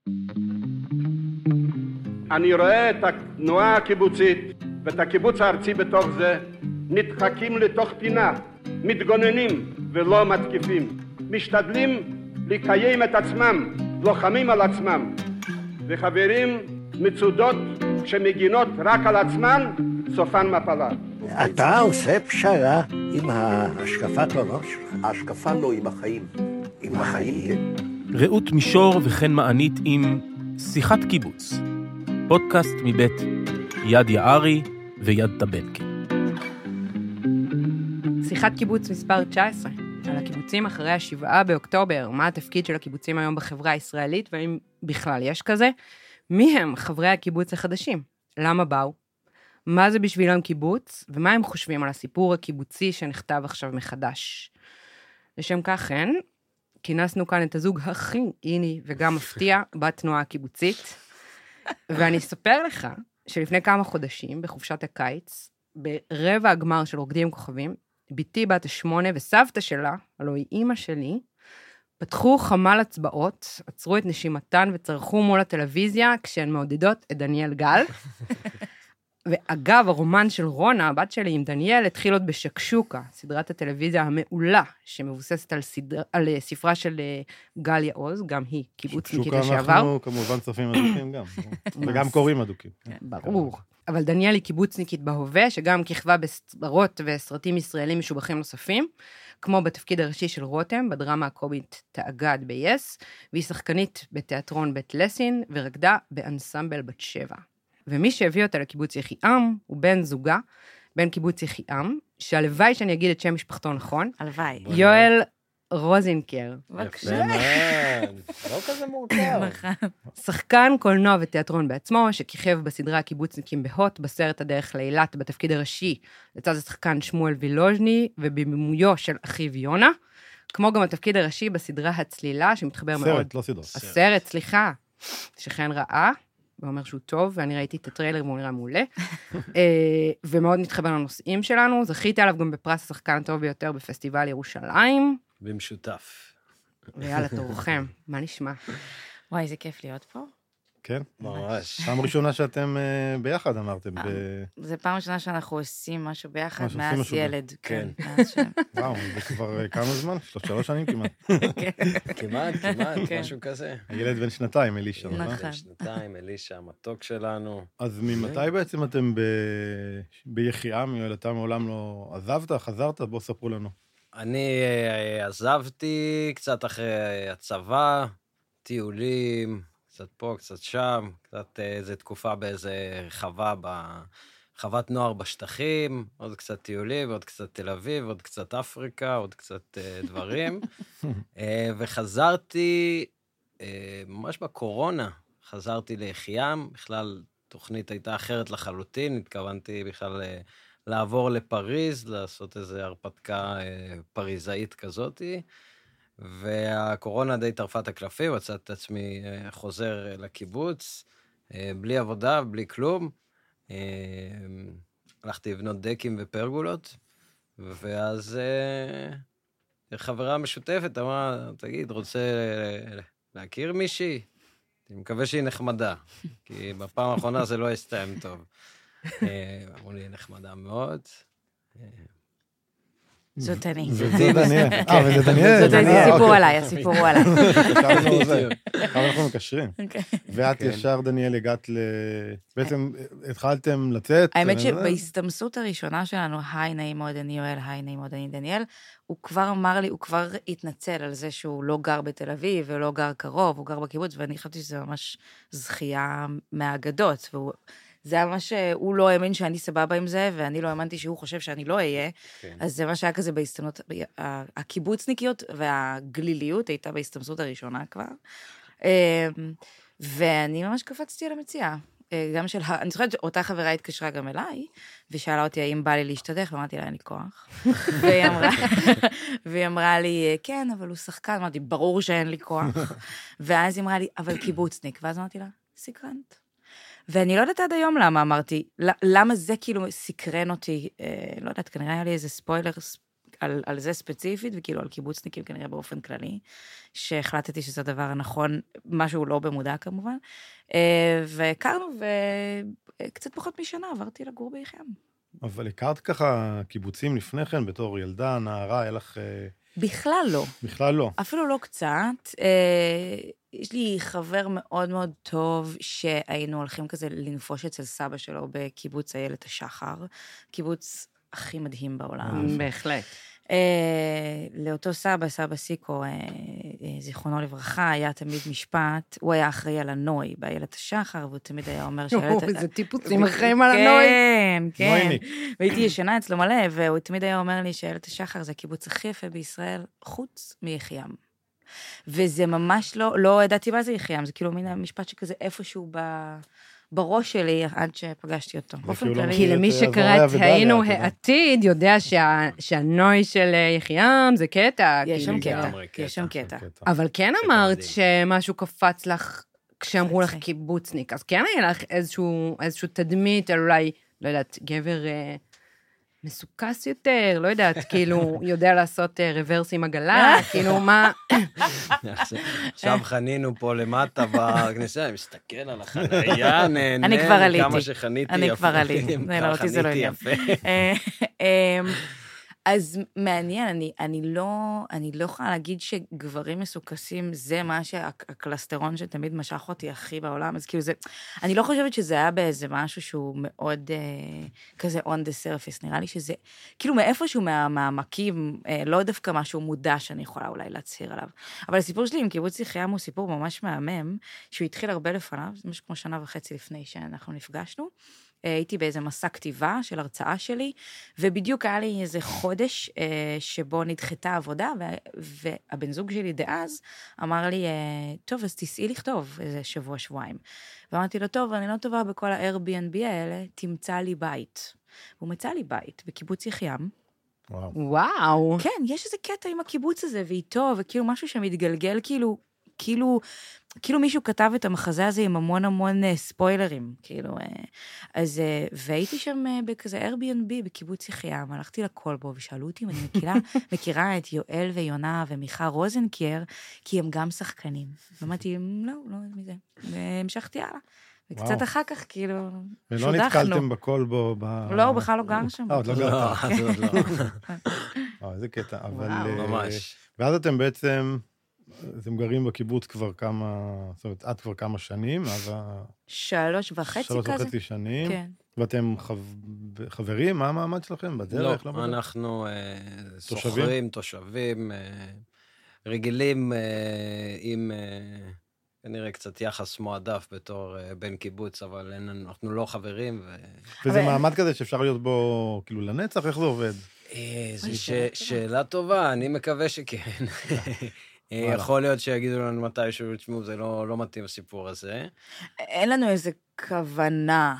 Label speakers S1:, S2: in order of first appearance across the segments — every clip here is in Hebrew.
S1: אני רואה את התנועה הקיבוצית ואת הקיבוץ הארצי בתוך זה נדחקים לתוך פינה, מתגוננים ולא מתקיפים, משתדלים לקיים את עצמם, לוחמים על עצמם, וחברים מצודות שמגינות רק על עצמן, סופן מפלה.
S2: אתה עושה פשרה עם ההשקפת עולם שלך?
S3: ההשקפה לא, עם החיים.
S2: עם החיים?
S4: רעות מישור וכן מענית עם שיחת קיבוץ. פודקאסט מבית יד יערי ויד טבנקין.
S5: שיחת קיבוץ מספר 19, על הקיבוצים אחרי ה7 באוקטובר, מה התפקיד של הקיבוצים היום בחברה הישראלית, והאם בכלל יש כזה? מי הם חברי הקיבוץ החדשים? למה באו? מה זה בשבילם קיבוץ? ומה הם חושבים על הסיפור הקיבוצי שנכתב עכשיו מחדש? לשם כך, כינסנו כאן את הזוג הכי איני וגם מפתיע בתנועה הקיבוצית, ואני אספר לך שלפני כמה חודשים, בחופשת הקיץ, ברבע הגמר של רוקדים עם כוכבים, ביתי בת 8 וסבתא שלה, הלוא היא אימא שלי, פתחו חמ"ל הצבעות, עצרו את נשימתן וצרחו מול הטלוויזיה כשהן מעודדות את דניאל גל. ואגב, הרומן של רונה, הבת שלי עם דניאל, התחיל עוד בשקשוקה, סדרת הטלוויזיה המעולה, שמבוססת על ספרה של גל יעוז, גם היא קיבוצניקית לשעבר.
S6: שקשוקה אנחנו כמובן צופים אדוקים גם, וגם קוראים אדוקים.
S5: ברור. אבל דניאל היא קיבוצניקית בהווה, שגם כיכבה בסדרות וסרטים ישראלים משובחים נוספים, כמו בתפקיד הראשי של רותם, בדרמה הקומית תאגד ב-yes, והיא שחקנית בתיאטרון בית לסין, ורקדה באנסמבל בת 7. ומי שהביא אותה לקיבוץ יחיעם, הוא בן זוגה, בן קיבוץ יחיעם, שהלוואי שאני אגיד את שם משפחתו נכון.
S7: הלוואי.
S5: יואל רוזינקר.
S7: בבקשה.
S3: לא כזה מורכב.
S5: שחקן קולנוע ותיאטרון בעצמו, שכיכב בסדרה הקיבוצניקים בהוט, בסרט הדרך לאילת, בתפקיד הראשי, לצד השחקן שמואל וילוז'ני, ובבימויו של אחיו יונה, כמו גם התפקיד הראשי בסדרה הצלילה, שמתחבר מאוד.
S6: סרט, לא סדרה.
S5: הסרט, סליחה, שכן ראה, ואומר שהוא טוב, ואני ראיתי את הטריילר והוא נראה מעולה, ומאוד מתחבר לנושאים שלנו, זכיתי עליו גם בפרס השחקן הטוב ביותר בפסטיבל ירושלים.
S3: במשותף.
S5: ויאללה, תורכם, מה נשמע?
S7: וואי, זה כיף להיות פה.
S6: כן?
S3: ממש.
S6: פעם ראשונה שאתם ביחד אמרתם.
S7: זה פעם ראשונה שאנחנו עושים משהו ביחד מאז ילד.
S3: כן.
S6: וואו, זה כבר כמה זמן? 3 שנים כמעט.
S3: כמעט, משהו כזה.
S6: הילד בן 2, אלישע.
S7: נכון.
S3: 2, אלישע, המתוק שלנו.
S6: אז ממתי בעצם אתם ביחיעם, יואל, אתה מעולם לא עזבת, חזרת? בואו ספרו לנו.
S3: אני עזבתי קצת אחרי הצבא, טיולים, קצת פה, קצת שם, קצת איזו תקופה באיזה חוות נוער בשטחים, עוד קצת טיולים, עוד קצת תל אביב, עוד קצת אפריקה, עוד קצת דברים. וחזרתי, ממש בקורונה, חזרתי ליחיעם, בכלל תוכנית הייתה אחרת לחלוטין, התכוונתי בכלל לעבור לפריז, לעשות איזו הרפתקה פריזאית כזאתי, והקורונה די טרפה את הקלפים, מצאתי את עצמי חוזר לקיבוץ, בלי עבודה, בלי כלום. הלכתי לבנות דקים ופרגולות, ואז חברה משותפת אמרה, תגיד, רוצה להכיר מישהי? אני מקווה שהיא נחמדה, כי בפעם האחרונה זה לא הסתיים טוב. אמרו לי, נחמדה מאוד.
S7: זאת אני.
S6: זה דניאל. וזה דניאל.
S7: זאת הסיפור עליי, הסיפור הוא עליי.
S6: עכשיו אנחנו מקשרים. ואת ישר, דניאל, הגעת בעצם התחלתם לצאת.
S7: האמת שבהסתמסות הראשונה שלנו, היי, נעים מאוד, אני יואל, היי, נעים מאוד, אני דניאל, הוא כבר אמר לי, הוא כבר התנצל על זה שהוא לא גר בתל אביב, ולא גר קרוב, הוא גר בקיבוץ, ואני חשבתי שזה ממש זכייה מהאגדות, והוא... זה היה מה שהוא לא האמין שאני סבבה עם זה, ואני לא האמנתי שהוא חושב שאני לא אהיה, אז זה מה שהיה כזה בהסתמסות, הקיבוצניקיות והגליליות הייתה בהסתמסות הראשונה כבר, ואני ממש קפצתי על המציאה, גם של, אני זוכרת שאותה חברה התקשרה גם אליי, ושאלה אותי האם בא לי להשתדך, ואמרתי לה, אין לי כוח, והיא אמרה לי, כן, אבל הוא שחקן, אמרתי, ברור שאין לי כוח, ואז היא אמרה לי, אבל קיבוצניק, ואז אמרתי לה, סקרנת. ואני לא יודעת עד היום למה אמרתי, למה זה כאילו סקרן אותי, לא יודעת, כנראה היה לי איזה ספוילר על זה ספציפית, וכאילו על קיבוצניקים כנראה באופן כללי, שהחלטתי שזה הדבר הנכון, משהו לא במודע כמובן, והכרנו, וקצת פחות משנה עברתי לגור ביחיעם.
S6: אבל הכרת ככה קיבוצים לפני כן, בתור ילדה, נערה, היה לך...
S7: בכלל לא.
S6: בכלל לא.
S7: אפילו לא קצת. יש לי חבר מאוד מאוד טוב שהיינו הולכים כזה לנפוש אצל סבא שלו בקיבוץ איילת השחר, קיבוץ הכי מדהים בעולם.
S5: בהחלט.
S7: לאותו סבא סיקו, זיכרונו לברכה, היה תמיד משפט, הוא היה אחראי על הנוי באיילת השחר, והוא תמיד היה אומר
S5: איזה טיפוסים אחראים על הנוי.
S7: כן, כן. והייתי ישנה אצלו מלא, והוא תמיד היה אומר לי שאיילת השחר זה הקיבוץ הכי יפה בישראל, חוץ מיחיעם. וזה ממש לא ידעתי מה זה יחיעם, זה כאילו מין המשפט שכזה איפשהו בראש שלי עד שפגשתי אותו. באופן כללי.
S5: כי למי שקרא את היינו העתיד, יודע שהנוי של יחיעם זה קטע.
S7: יש שם קטע.
S5: אבל כן אמרת שמשהו קפץ לך כשאמרו לך קיבוצניק, אז כן היה לך איזשהו תדמית על אולי, לא יודעת, גבר מסוכס יותר, לא יודעת, כאילו, יודע לעשות רוורס עם עגלה, כאילו, מה...
S3: עכשיו חנינו פה למטה בכניסה, מסתכל על החנייה, נהנה,
S7: אני כבר עליתי.
S3: כמה שחניתי יפה.
S7: אני כבר עליתי, לא, אותי זה לא עניין. אז מעניין, אני לא יכולה להגיד שגברים מסוכסים, זה מה שהקלסטרון שתמיד משך אותי הכי בעולם, אז כאילו זה, אני לא חושבת שזה היה באיזה משהו שהוא מאוד כזה on the surface, נראה לי שזה, כאילו מאיפשהו מהמעמקים, לא דווקא משהו מודע שאני יכולה אולי להצהיר עליו. אבל הסיפור שלי עם קיבוץ יחיעם הוא סיפור ממש מהמם, שהוא התחיל הרבה לפניו, זה משהו כמו 1.5 שנה לפני שאנחנו נפגשנו, הייתי באיזה מסע כתיבה של הרצאה שלי, ובדיוק היה לי איזה חודש שבו נדחתה עבודה, והבן זוג שלי דאז אמר לי, טוב, אז תסעי לכתוב איזה שבוע-שבועיים. ואמרתי לו, טוב, אני לא טובה בכל ה-Airbnb האלה, תמצא לי בית. והוא מצא לי בית בקיבוץ יחיעם.
S5: וואו.
S7: כן, יש איזה קטע עם הקיבוץ הזה, ואיתו, וכאילו משהו שמתגלגל, כאילו מישהו כתב את המחזה הזה עם המון ספוילרים, כאילו, אז, והייתי שם בכזה Airbnb בקיבוץ יחיעם, הלכתי לקולבו ושאלו אותי אם אני מכירה את יואל ויונה ומיכה רוזנקייר, כי הם גם שחקנים. ואמרתי, לא מזה. והמשכתי הלאה. וקצת אחר כך, כאילו,
S6: ולא נתקלתם בקולבו
S7: לא, הוא בכלל לא גר שם.
S6: עוד לא גר. איזה קטע, אבל...
S3: ממש.
S6: ואז אתם בעצם... אתם גרים בקיבוץ כבר כמה, זאת אומרת, עד כבר כמה שנים, אז
S7: 3.5 כזה.
S6: 3.5 שנים.
S7: כן.
S6: ואתם חברים? מה המעמד שלכם? בדרך?
S3: לא, אנחנו סוחרים, תושבים, רגילים עם כנראה קצת יחס מועדף בתור בן קיבוץ, אבל אנחנו לא חברים.
S6: וזה מעמד כזה שאפשר להיות בו כאילו לנצח? איך זה עובד?
S3: זו שאלה טובה, אני מקווה שכן. יכול להיות שיגידו לנו מתישהו, תשמעו, זה לא מתאים הסיפור הזה.
S7: אין לנו איזה כוונה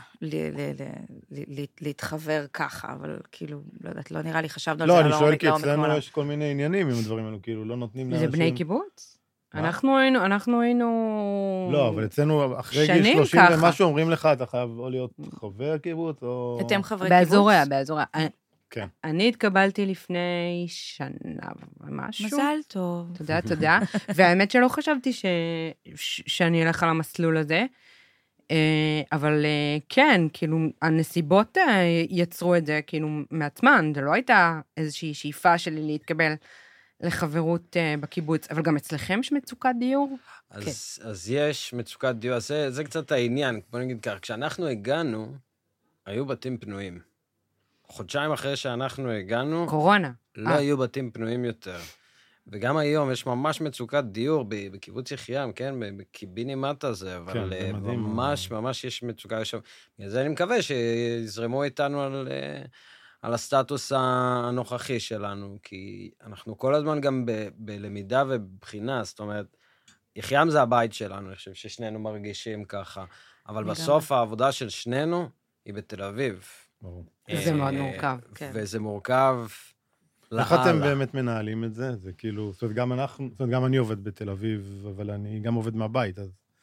S7: להתחבר ככה, אבל כאילו, לא יודעת, לא נראה לי חשבנו על זה.
S6: לא, אני שואל כי אצלנו יש כל מיני עניינים עם הדברים האלו, כאילו, לא נותנים לאנשים...
S5: זה בני קיבוץ? אנחנו היינו...
S6: לא, אבל אצלנו אחרי גיל 30 ומשהו אומרים לך, אתה חייב או להיות חבר קיבוץ, או...
S7: אתם חברי קיבוץ?
S5: באזוריה.
S6: כן.
S5: אני התקבלתי לפני שנה ומשהו.
S7: מזל טוב.
S5: תודה. והאמת שלא חשבתי שאני אלך על המסלול הזה, אבל כן, כאילו, הנסיבות יצרו את זה, כאילו, מעצמן, זה לא הייתה איזושהי שאיפה שלי להתקבל לחברות בקיבוץ, אבל גם אצלכם יש מצוקת דיור?
S3: אז יש מצוקת דיור, זה קצת העניין, בוא נגיד כך, כשאנחנו הגענו, היו בתים פנויים. חודשיים אחרי שאנחנו הגענו,
S5: קורונה.
S3: לא היו בתים פנויים יותר. וגם היום יש ממש מצוקת דיור בקיבוץ יחיעם, כן? בקיבינימט הזה, אבל ממש יש מצוקה שם. בגלל זה אני מקווה שיזרמו איתנו על הסטטוס הנוכחי שלנו, כי אנחנו כל הזמן גם בלמידה ובבחינה, זאת אומרת, יחיעם זה הבית שלנו, אני חושב ששנינו מרגישים ככה, אבל בסוף העבודה של שנינו היא בתל אביב.
S5: זה מאוד מורכב.
S3: וזה מורכב
S6: לאללה. איך אתם באמת מנהלים את זה? זה כאילו, זאת אומרת, גם אני עובד בתל אביב, אבל אני גם עובד מהבית, אז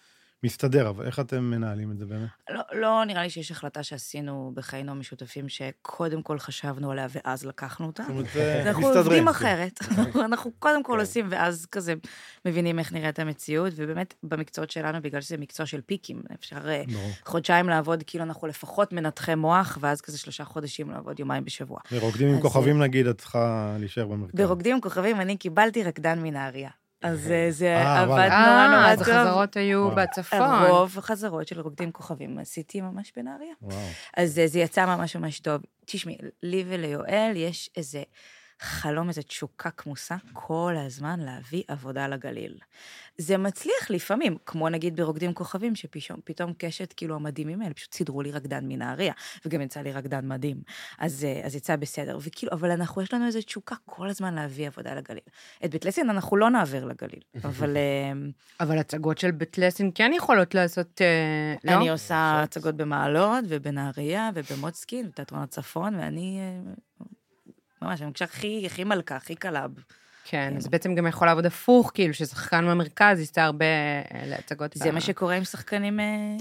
S6: מסתדר, אבל איך אתם מנהלים את זה באמת?
S7: לא נראה לי שיש החלטה שעשינו בחיינו המשותפים, שקודם כל חשבנו עליה ואז לקחנו אותה.
S6: זאת אומרת,
S7: אנחנו עובדים אחרת. אנחנו קודם כל עושים, ואז כזה מבינים איך נראית המציאות, ובאמת במקצועות שלנו, בגלל שזה מקצוע של פיקים, אפשר חודשיים לעבוד, כאילו אנחנו לפחות מנתחי מוח, ואז כזה 3 חודשים לעבוד יומיים בשבוע.
S6: ברוקדים עם כוכבים נגיד, את צריכה להישאר במרכז.
S7: ברוקדים עם כוכבים, אני קיבלתי רקדן מנהריה. אז זה עבד נורא
S5: אז
S7: טוב.
S5: החזרות היו בצפון.
S7: רוב החזרות של רוקדים כוכבים עשיתי ממש בנהריה. אז זה יצא ממש ממש טוב. תשמעי, לי וליואל יש איזה חלום, איזו תשוקה כמוסה, כל הזמן להביא עבודה לגליל. זה מצליח לפעמים, כמו נגיד ברוקדים כוכבים, שפתאום קשת, כאילו המדהימים האלה, פשוט סידרו לי רקדן מנהריה, וגם יצא לי רקדן מדהים. אז יצא בסדר. וכאילו, אבל יש לנו איזו תשוקה כל הזמן להביא עבודה לגליל. את בית לסין אנחנו לא נעביר לגליל, אבל...
S5: אבל הצגות של בית לסין כן יכולות לעשות, לא?
S7: אני עושה הצגות במעלות, ובנהריה, ובמוצקין, בתיאטרון הצפון, ואני... ממש, אני חושב הכי מלכה, הכי קלאב.
S5: כן, אז בעצם גם יכול לעבוד הפוך, כאילו ששחקן במרכז יסתה הרבה להצגות.
S7: זה מה שקורה עם שחקנים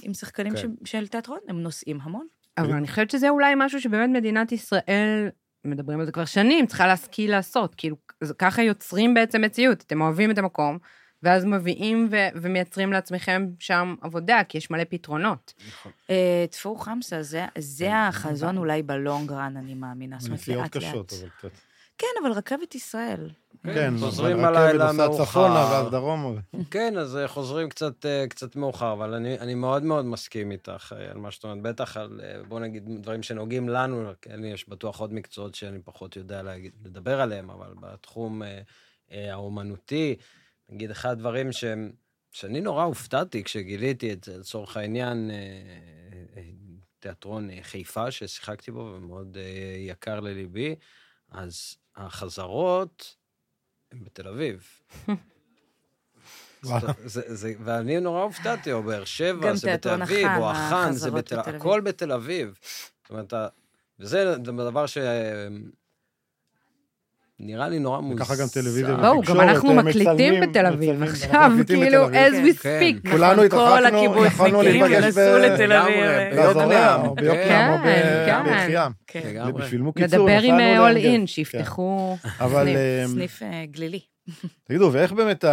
S7: של תיאטרון, הם נוסעים המון.
S5: אבל אני חושבת שזה אולי משהו שבאמת מדינת ישראל, מדברים על זה כבר שנים, צריכה להשכיל לעשות, כאילו ככה יוצרים בעצם מציאות, אתם אוהבים את המקום, ואז מביאים ומייצרים לעצמכם שם עבודה, כי יש מלא פתרונות.
S7: תפור חמסה, זה החזון אולי בלונגרן, אני מאמינה.
S6: נסיעות קשות, אבל קצת.
S7: כן, אבל רכבת ישראל.
S6: כן,
S3: חוזרים הלילה
S6: מאוחר. צפונה ואז דרומה.
S3: כן, אז חוזרים קצת מאוחר, אבל אני מאוד מאוד מסכים איתך על מה שאת אומרת, בטח על, בוא נגיד, דברים שנוגעים לנו, כן, יש בטוח עוד מקצועות שאני פחות יודע לדבר עליהם, אבל בתחום האומנותי, נגיד, אחד הדברים שאני נורא הופתעתי כשגיליתי את זה, לצורך העניין, תיאטרון חיפה ששיחקתי בו, ומאוד יקר לליבי, אז החזרות הן בתל אביב. ואני נורא הופתעתי, או באר שבע, זה בתל אביב, או החאן, זה בתל אביב, הכל בתל אביב. זאת אומרת, וזה דבר ש... נראה לי נורא מוזר.
S6: וככה גם טלוויזיה
S5: בואו, גם אנחנו מקליטים בתל אביב עכשיו, כאילו, as we speak.
S6: כולנו התרחקנו, יכולנו להיפגש
S7: נסעו לתל אביב.
S6: ביוקנעם, או ביחיים.
S5: נדבר עם all in, שיפתחו
S7: סניף גלילי.
S6: תגידו, ואיך באמת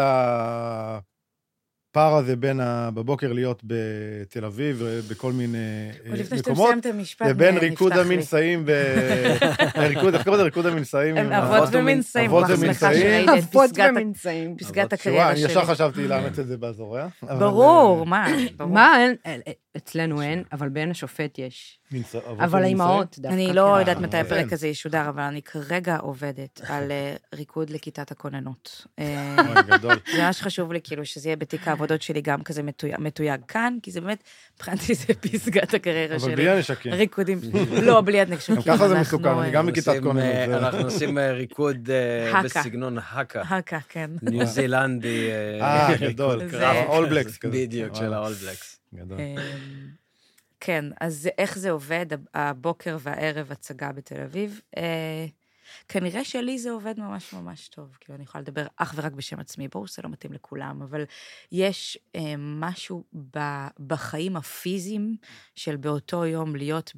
S6: הפער הזה בין בבוקר להיות בתל אביב, בכל מיני מקומות, לבין ריקוד המנסאים, איך קוראים ריקוד המנסאים?
S7: אבות ומנסאים.
S5: אבות ומנסאים.
S7: פסגת הקריירה שלי.
S6: אני ישר חשבתי לאמץ את זה באזוריה.
S7: ברור, מה?
S5: אצלנו אין, אבל בין השופט יש. אבל האימהות דווקא.
S7: אני לא יודעת מתי הפרק הזה ישודר, אבל אני כרגע עובדת על ריקוד לכיתת הכוננות.
S6: גדול.
S7: זה ממש חשוב לי, כאילו, שזה יהיה בתיק העבודות שלי גם כזה מתויג כאן, כי זה באמת, מבחינתי זה פסגת הקריירה שלי.
S6: אבל בלי הנשקים.
S7: ריקודים. לא, בלי הנשקים.
S6: ככה זה מסוכן, אני גם בכיתת כוננות.
S3: אנחנו עושים ריקוד בסגנון הקה.
S7: הקה, כן.
S3: ניו זילנדי.
S6: גדול. אול בלקס כזה.
S3: בדיוק, של האול בלקס.
S6: גדול.
S7: כן, אז איך זה עובד, הבוקר והערב הצגה בתל אביב? כנראה שלי זה עובד ממש ממש טוב, כי אני יכולה לדבר אך ורק בשם עצמי, ברור שזה לא מתאים לכולם, אבל יש משהו בחיים הפיזיים של באותו יום להיות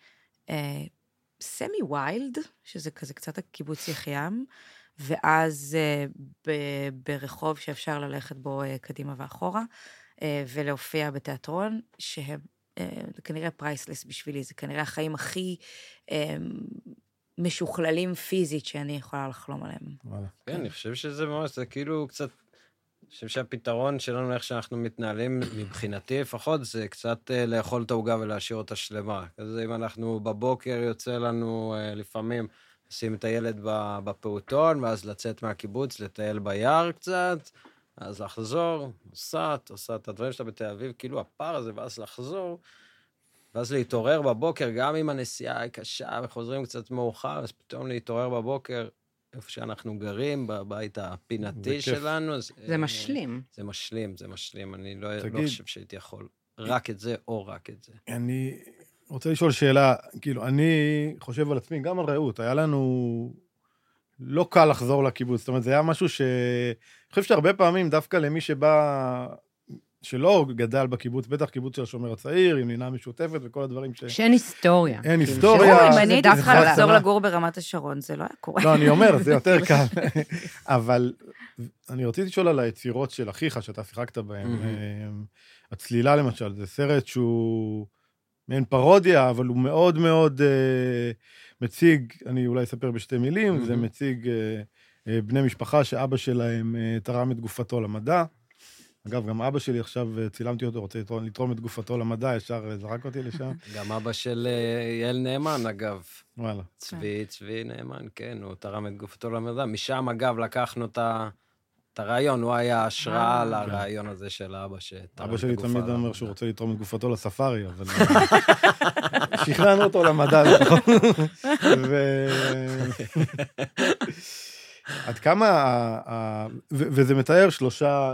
S7: בסמי ווילד, שזה כזה קצת הקיבוץ יחיעם, ואז ברחוב שאפשר ללכת בו קדימה ואחורה, ולהופיע בתיאטרון, שהם כנראה פרייסלס בשבילי, זה כנראה החיים הכי משוכללים פיזית שאני יכולה לחלום עליהם.
S3: כן, אני חושב שזה ממש, זה כאילו קצת, אני חושב שהפתרון שלנו, איך שאנחנו מתנהלים, מבחינתי לפחות, זה קצת לאכול את העוגה ולהשאיר אותה שלמה. אז אם אנחנו בבוקר יוצא לנו לפעמים, לשים את הילד בפעוטון, ואז לצאת מהקיבוץ, לטייל ביער קצת, אז לחזור, עושה את הדברים שלה בתל אביב, כאילו הפער הזה, ואז לחזור, ואז להתעורר בבוקר, גם אם הנסיעה היא קשה, וחוזרים קצת מאוחר, אז פתאום להתעורר בבוקר, איפה שאנחנו גרים, בבית הפינתי שלנו.
S5: זה משלים.
S3: זה משלים, אני לא חושב שהייתי יכול רק את זה, או רק את זה.
S6: אני רוצה לשאול שאלה, כאילו, אני חושב על עצמי, גם על רעות, היה לנו לא קל לחזור לקיבוץ, זאת אומרת, זה היה משהו אני חושב שהרבה פעמים, דווקא למי שבא שלא גדל בקיבוץ, בטח קיבוץ של השומר הצעיר, עם לינה משותפת וכל הדברים
S5: שאין היסטוריה.
S6: אין היסטוריה.
S7: אם אני הייתי צריכה לחזור לגור ברמת השרון, זה לא היה קורה.
S6: לא, אני אומר, זה יותר קל. אבל אני רציתי לשאול על היצירות של אחיך, שאתה שיחקת בהן. הצלילה למשל, זה סרט שהוא מעין פרודיה, אבל הוא מאוד מאוד מציג, אני אולי אספר בשתי מילים, זה מציג בני משפחה שאבא שלהם תרם את גופתו למדע. אגב, גם אבא שלי עכשיו, צילמתי אותו, רוצה לתרום את גופתו למדע, ישר זרק אותי לשם.
S3: גם אבא של יעל נאמן, אגב.
S6: וואלה.
S3: צבי נאמן, כן, הוא תרם את גופתו למדע. משם, אגב, לקחנו את הרעיון, הוא היה השראה לרעיון הזה של אבא שתרם את גופתו.
S6: אבא שלי תמיד אומר שהוא רוצה לתרום את גופתו לספארי, אבל שכנענו אותו למדע, נכון? עד כמה, וזה מתאר שלושה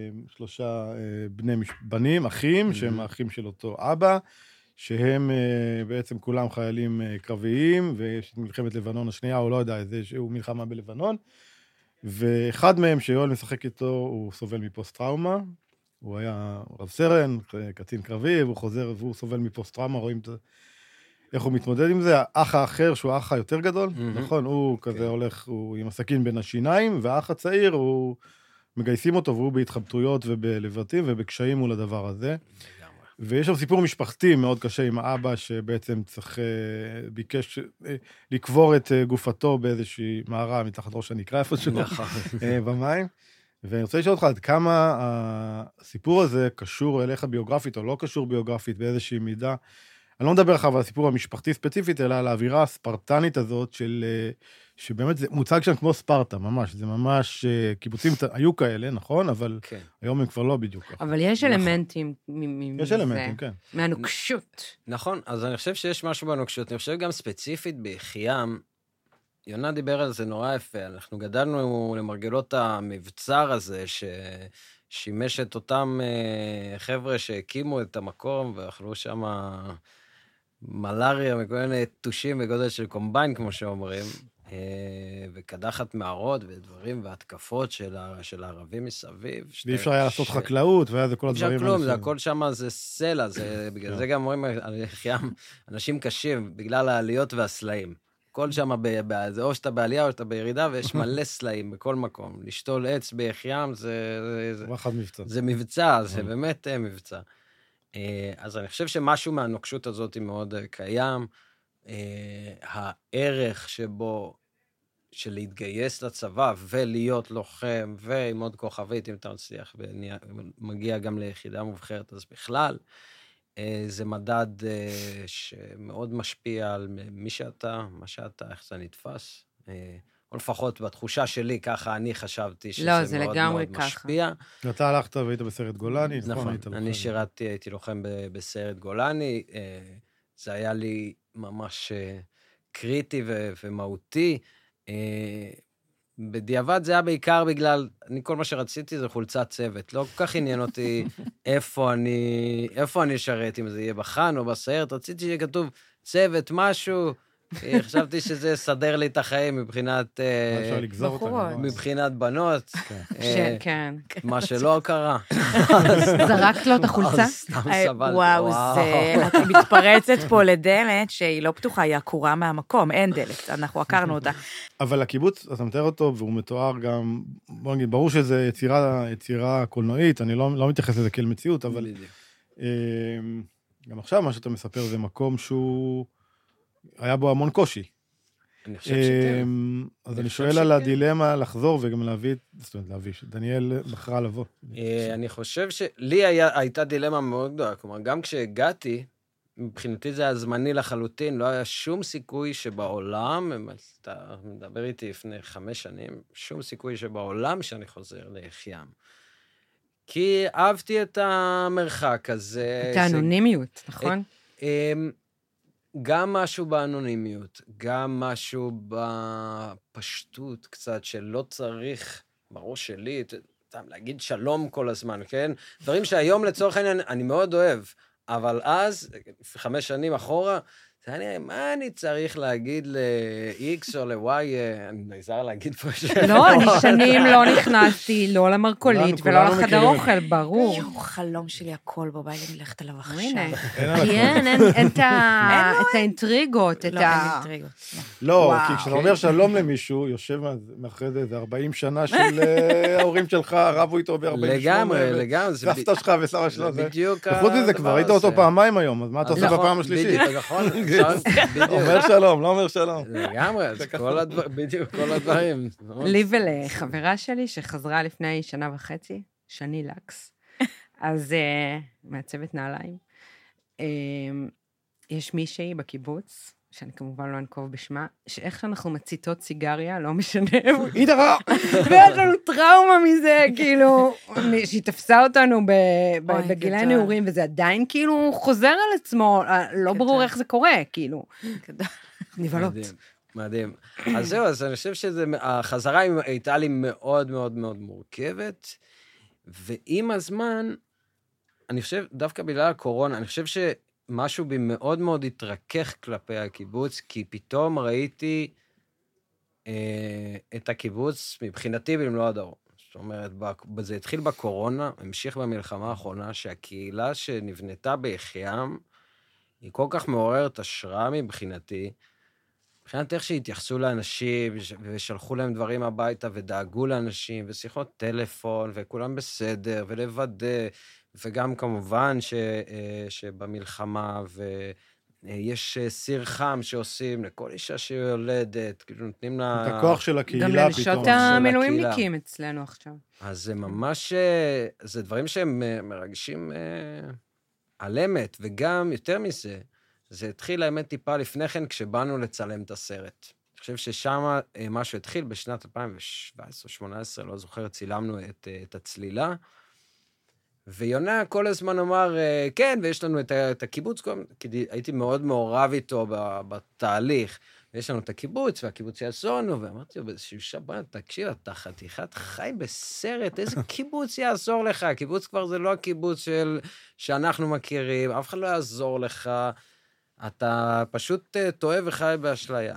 S6: בנים, אחים, שהם האחים של אותו אבא, שהם בעצם כולם חיילים קרביים, ויש מלחמת לבנון השנייה, הוא לא יודע, זה שהוא מלחמה בלבנון, ואחד מהם שיואל משחק איתו, הוא סובל מפוסט-טראומה, הוא היה רב סרן, קצין קרבי, והוא חוזר, והוא סובל מפוסט-טראומה, רואים את זה. איך הוא מתמודד עם זה? האח האחר, שהוא האח היותר גדול, נכון? הוא כזה הולך, הוא עם הסכין בין השיניים, והאח הצעיר, הוא מגייסים אותו, והוא בהתחבטויות ובלבטים ובקשיים מול הדבר הזה. ויש שם סיפור משפחתי מאוד קשה עם האבא, שבעצם צריך, ביקש לקבור את גופתו באיזושהי מערה מתחת ראש הנקרה איפשהו, במים. ואני רוצה לשאול אותך עד כמה הסיפור הזה קשור אליך ביוגרפית, או לא קשור ביוגרפית, באיזושהי מידה. אני לא מדבר לך על הסיפור המשפחתי ספציפית, אלא על האווירה הספרטנית הזאת, שבאמת זה מוצג שם כמו ספרטה, ממש. זה ממש, קיבוצים היו כאלה, נכון? אבל היום הם כבר לא בדיוק ככה.
S5: אבל יש אלמנטים
S6: יש אלמנטים, כן.
S5: מהנוקשות.
S3: נכון, אז אני חושב שיש משהו בנוקשות. אני חושב גם ספציפית ביחיים, יונה דיבר על זה נורא יפה. אנחנו גדלנו למרגלות המבצר הזה, ששימש את אותם חבר'ה שהקימו את המקום, ואכלו שם מלאריה, מכל מיני תושים בגודל של קומביין, כמו שאומרים, וקדחת מערות ודברים והתקפות של הערבים מסביב.
S6: ואי אפשר היה לעשות חקלאות, והיה זה כל הדברים.
S3: אפשר כלום, זה הכל שם זה סלע, בגלל זה גם אומרים על יחיים, אנשים קשים, בגלל העליות והסלעים. כל שם, או שאתה בעלייה או שאתה בירידה, ויש מלא סלעים בכל מקום. לשתול עץ ביחיים, זה מבצע, זה באמת מבצע. אז אני חושב שמשהו מהנוקשות הזאת היא מאוד קיים. הערך שבו, של להתגייס לצבא ולהיות לוחם, ועם עוד כוכבית, אם אתה מצליח, ומגיע גם ליחידה מובחרת, אז בכלל, זה מדד שמאוד משפיע על מי שאתה, מה שאתה, איך זה נתפס. או לפחות בתחושה שלי, ככה אני חשבתי שזה מאוד מאוד משפיע.
S6: אתה הלכת והיית בסרט גולני,
S3: נכון, אני שירתי, הייתי לוחם בסרט גולני, זה היה לי ממש קריטי ומהותי. בדיעבד זה היה בעיקר בגלל, כל מה שרציתי זה חולצת צוות, לא כל כך עניין אותי איפה אני שרת, אם זה יהיה בחן או בסיירת, רציתי שיהיה כתוב צוות משהו, חשבתי שזה יסדר לי את החיים מבחינת בנות, מה שלא קרה.
S5: זרקת לו את החולצה?
S7: וואו, את מתפרצת פה לדלת שהיא לא פתוחה, היא עקורה מהמקום, אין דלת, אנחנו עקרנו אותה.
S6: אבל הקיבוץ, אתה מתאר אותו, והוא מתואר גם, בוא נגיד, ברור שזה יצירה קולנועית, אני לא מתייחס לזה כאל מציאות, אבל גם עכשיו מה שאתה מספר זה מקום שהוא היה בו המון קושי.
S3: אני חושב שכן.
S6: אז אני שואל על הדילמה לחזור וגם להביא, זאת אומרת להביא, שדניאל בחרה לבוא.
S3: אני חושב שלי הייתה דילמה מאוד גדולה, כלומר, גם כשהגעתי, מבחינתי זה היה זמני לחלוטין, לא היה שום סיכוי שבעולם, אתה מדבר איתי לפני 5 שנים, שום סיכוי שבעולם שאני חוזר ליחיים. כי אהבתי את המרחק הזה.
S5: את האנונימיות, נכון?
S3: גם משהו באנונימיות, גם משהו בפשטות קצת, שלא צריך, בראש שלי, להגיד שלום כל הזמן, כן? דברים שהיום לצורך העניין אני מאוד אוהב, אבל אז, 5 שנים אחורה, זה היה נראה, מה אני צריך להגיד ל-X או ל-Y, אני נזהר להגיד פה
S5: לא, אני שנים לא נכנסתי, לא למרכולית ולא לחדר אוכל, ברור.
S7: יואו, חלום שלי הכל בו, בא לי ללכת אליו עכשיו.
S5: הנה, כן, אין את האינטריגות, את
S7: לא, אין
S5: ה...
S7: אינטריגות.
S6: לא, כי כשאתה אומר שלום למישהו, יושב מאחרי זה איזה 40 שנה של ההורים שלך, רבו איתו ב-48.
S3: לגמרי.
S6: סבתא שלך וסבא שלך.
S3: זה בדיוק
S6: וחוץ מזה כבר, ראית אותו פעמיים היום, אז מה אתה עושה בפעם השלישית?
S3: נכון,
S6: אומר שלום, לא אומר שלום.
S3: לגמרי, אז בדיוק כל הדברים.
S5: לי ולחברה שלי, שחזרה לפני 1.5 שנה, שני לקס, אז מעצבת נעליים, יש מישהי בקיבוץ, שאני כמובן לא אנקוב בשמה, שאיך שאנחנו מציתות סיגריה, לא משנה, היא דבר, ויש לנו טראומה מזה, כאילו, שהיא תפסה אותנו בגילי נעורים, וזה עדיין כאילו חוזר על עצמו, לא ברור איך זה קורה, כאילו. נבלות.
S3: מדהים. אז זהו, אז אני חושב שהחזרה הייתה לי מאוד מאוד מאוד מורכבת, ועם הזמן, אני חושב, דווקא בגלל הקורונה, אני חושב משהו בי מאוד מאוד התרכך כלפי הקיבוץ, כי פתאום ראיתי את הקיבוץ מבחינתי במלוא הדור. זאת אומרת, זה התחיל בקורונה, המשיך במלחמה האחרונה, שהקהילה שנבנתה ביחיעם, היא כל כך מעוררת השראה מבחינתי, מבחינת איך שהתייחסו לאנשים, ושלחו להם דברים הביתה, ודאגו לאנשים, ושיחות טלפון, וכולם בסדר, ולוודא, וגם כמובן שבמלחמה, ויש סיר חם שעושים לכל אישה שיולדת, כאילו נותנים לה...
S6: את הכוח של הקהילה
S5: גם לנשות המילואימניקים אצלנו עכשיו.
S3: אז זה ממש, זה דברים שהם מרגשים על אמת, וגם יותר מזה, זה התחיל האמת טיפה לפני כן, כשבאנו לצלם את הסרט. אני חושב ששם משהו התחיל בשנת 2017-2018, לא זוכר, צילמנו את הצלילה, ויונה כל הזמן אמר, כן, ויש לנו את הקיבוץ, כי הייתי מאוד מעורב איתו בתהליך, ויש לנו את הקיבוץ, והקיבוץ יעזור לנו, ואמרתי לו באיזשהו שבת, תקשיב, אתה חתיכת חי בסרט, איזה קיבוץ יעזור לך? הקיבוץ כבר זה לא הקיבוץ שאנחנו מכירים, אף אחד לא יעזור לך, אתה פשוט טועה וחי באשליה.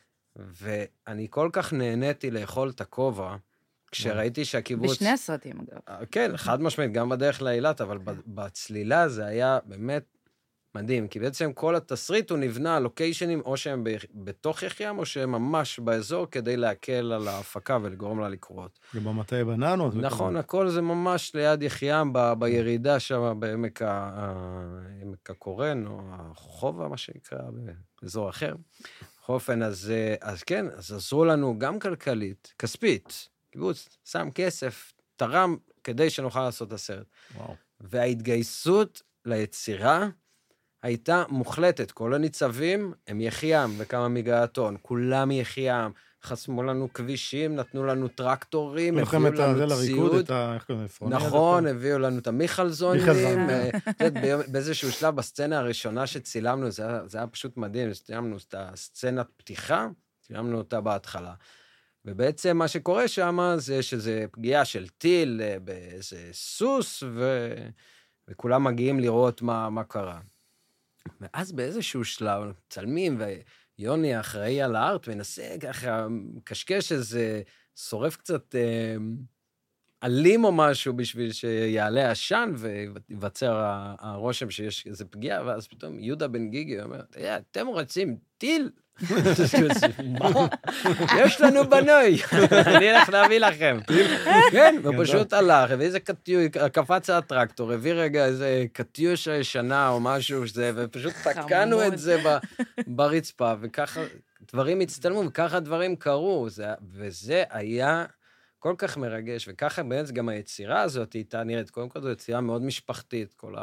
S3: ואני כל כך נהניתי לאכול את הכובע, כשראיתי שהקיבוץ...
S7: בשני הסרטים, אגב.
S3: כן, חד משמעית, גם בדרך לאילת, אבל בצלילה זה היה באמת מדהים, כי בעצם כל התסריט הוא נבנה, לוקיישנים, או שהם בתוך יחיעם, או שהם ממש באזור, כדי להקל על ההפקה ולגרום לה לקרות.
S6: ובמטעי בננות.
S3: נכון, הכל זה ממש ליד יחיעם, בירידה שם, בעמק הקורן, או החובה, מה שנקרא, באזור אחר. באופן, אז כן, אז עזרו לנו גם כלכלית, כספית, קיבוץ, שם כסף, תרם, כדי שנוכל לעשות את הסרט.
S6: וואו.
S3: וההתגייסות ליצירה הייתה מוחלטת. כל הניצבים הם יחיעם וכמה מגעתון, כולם יחיעם, חסמו לנו כבישים, נתנו לנו טרקטורים, הביאו לנו ציוד. נכון, הביאו לנו את המיכלזונים. באיזשהו שלב, בסצנה הראשונה שצילמנו, זה היה פשוט מדהים, צילמנו את הסצנת פתיחה, צילמנו אותה בהתחלה. ובעצם מה שקורה שם זה שזה פגיעה של טיל באיזה סוס, וכולם מגיעים לראות מה קרה. ואז באיזשהו שלב, צלמים, ויוני האחראי על הארט, מנסה ככה, קשקש איזה, שורף קצת אלים או משהו, בשביל שיעלה עשן, ויווצר הרושם שיש איזה פגיעה, ואז פתאום יהודה בן גיגי אומר, אתם רוצים טיל? מה? יש לנו בנוי, אני אלך להביא לכם. כן, ופשוט הלך, ואיזה קטיוש, קפץ הטרקטור, הביא רגע איזה קטיוש הישנה או משהו, ופשוט תקענו את זה ברצפה, וככה דברים הצטלמו, וככה דברים קרו, וזה היה כל כך מרגש, וככה באמת גם היצירה הזאת הייתה נראית, קודם כל זו יצירה מאוד משפחתית, כל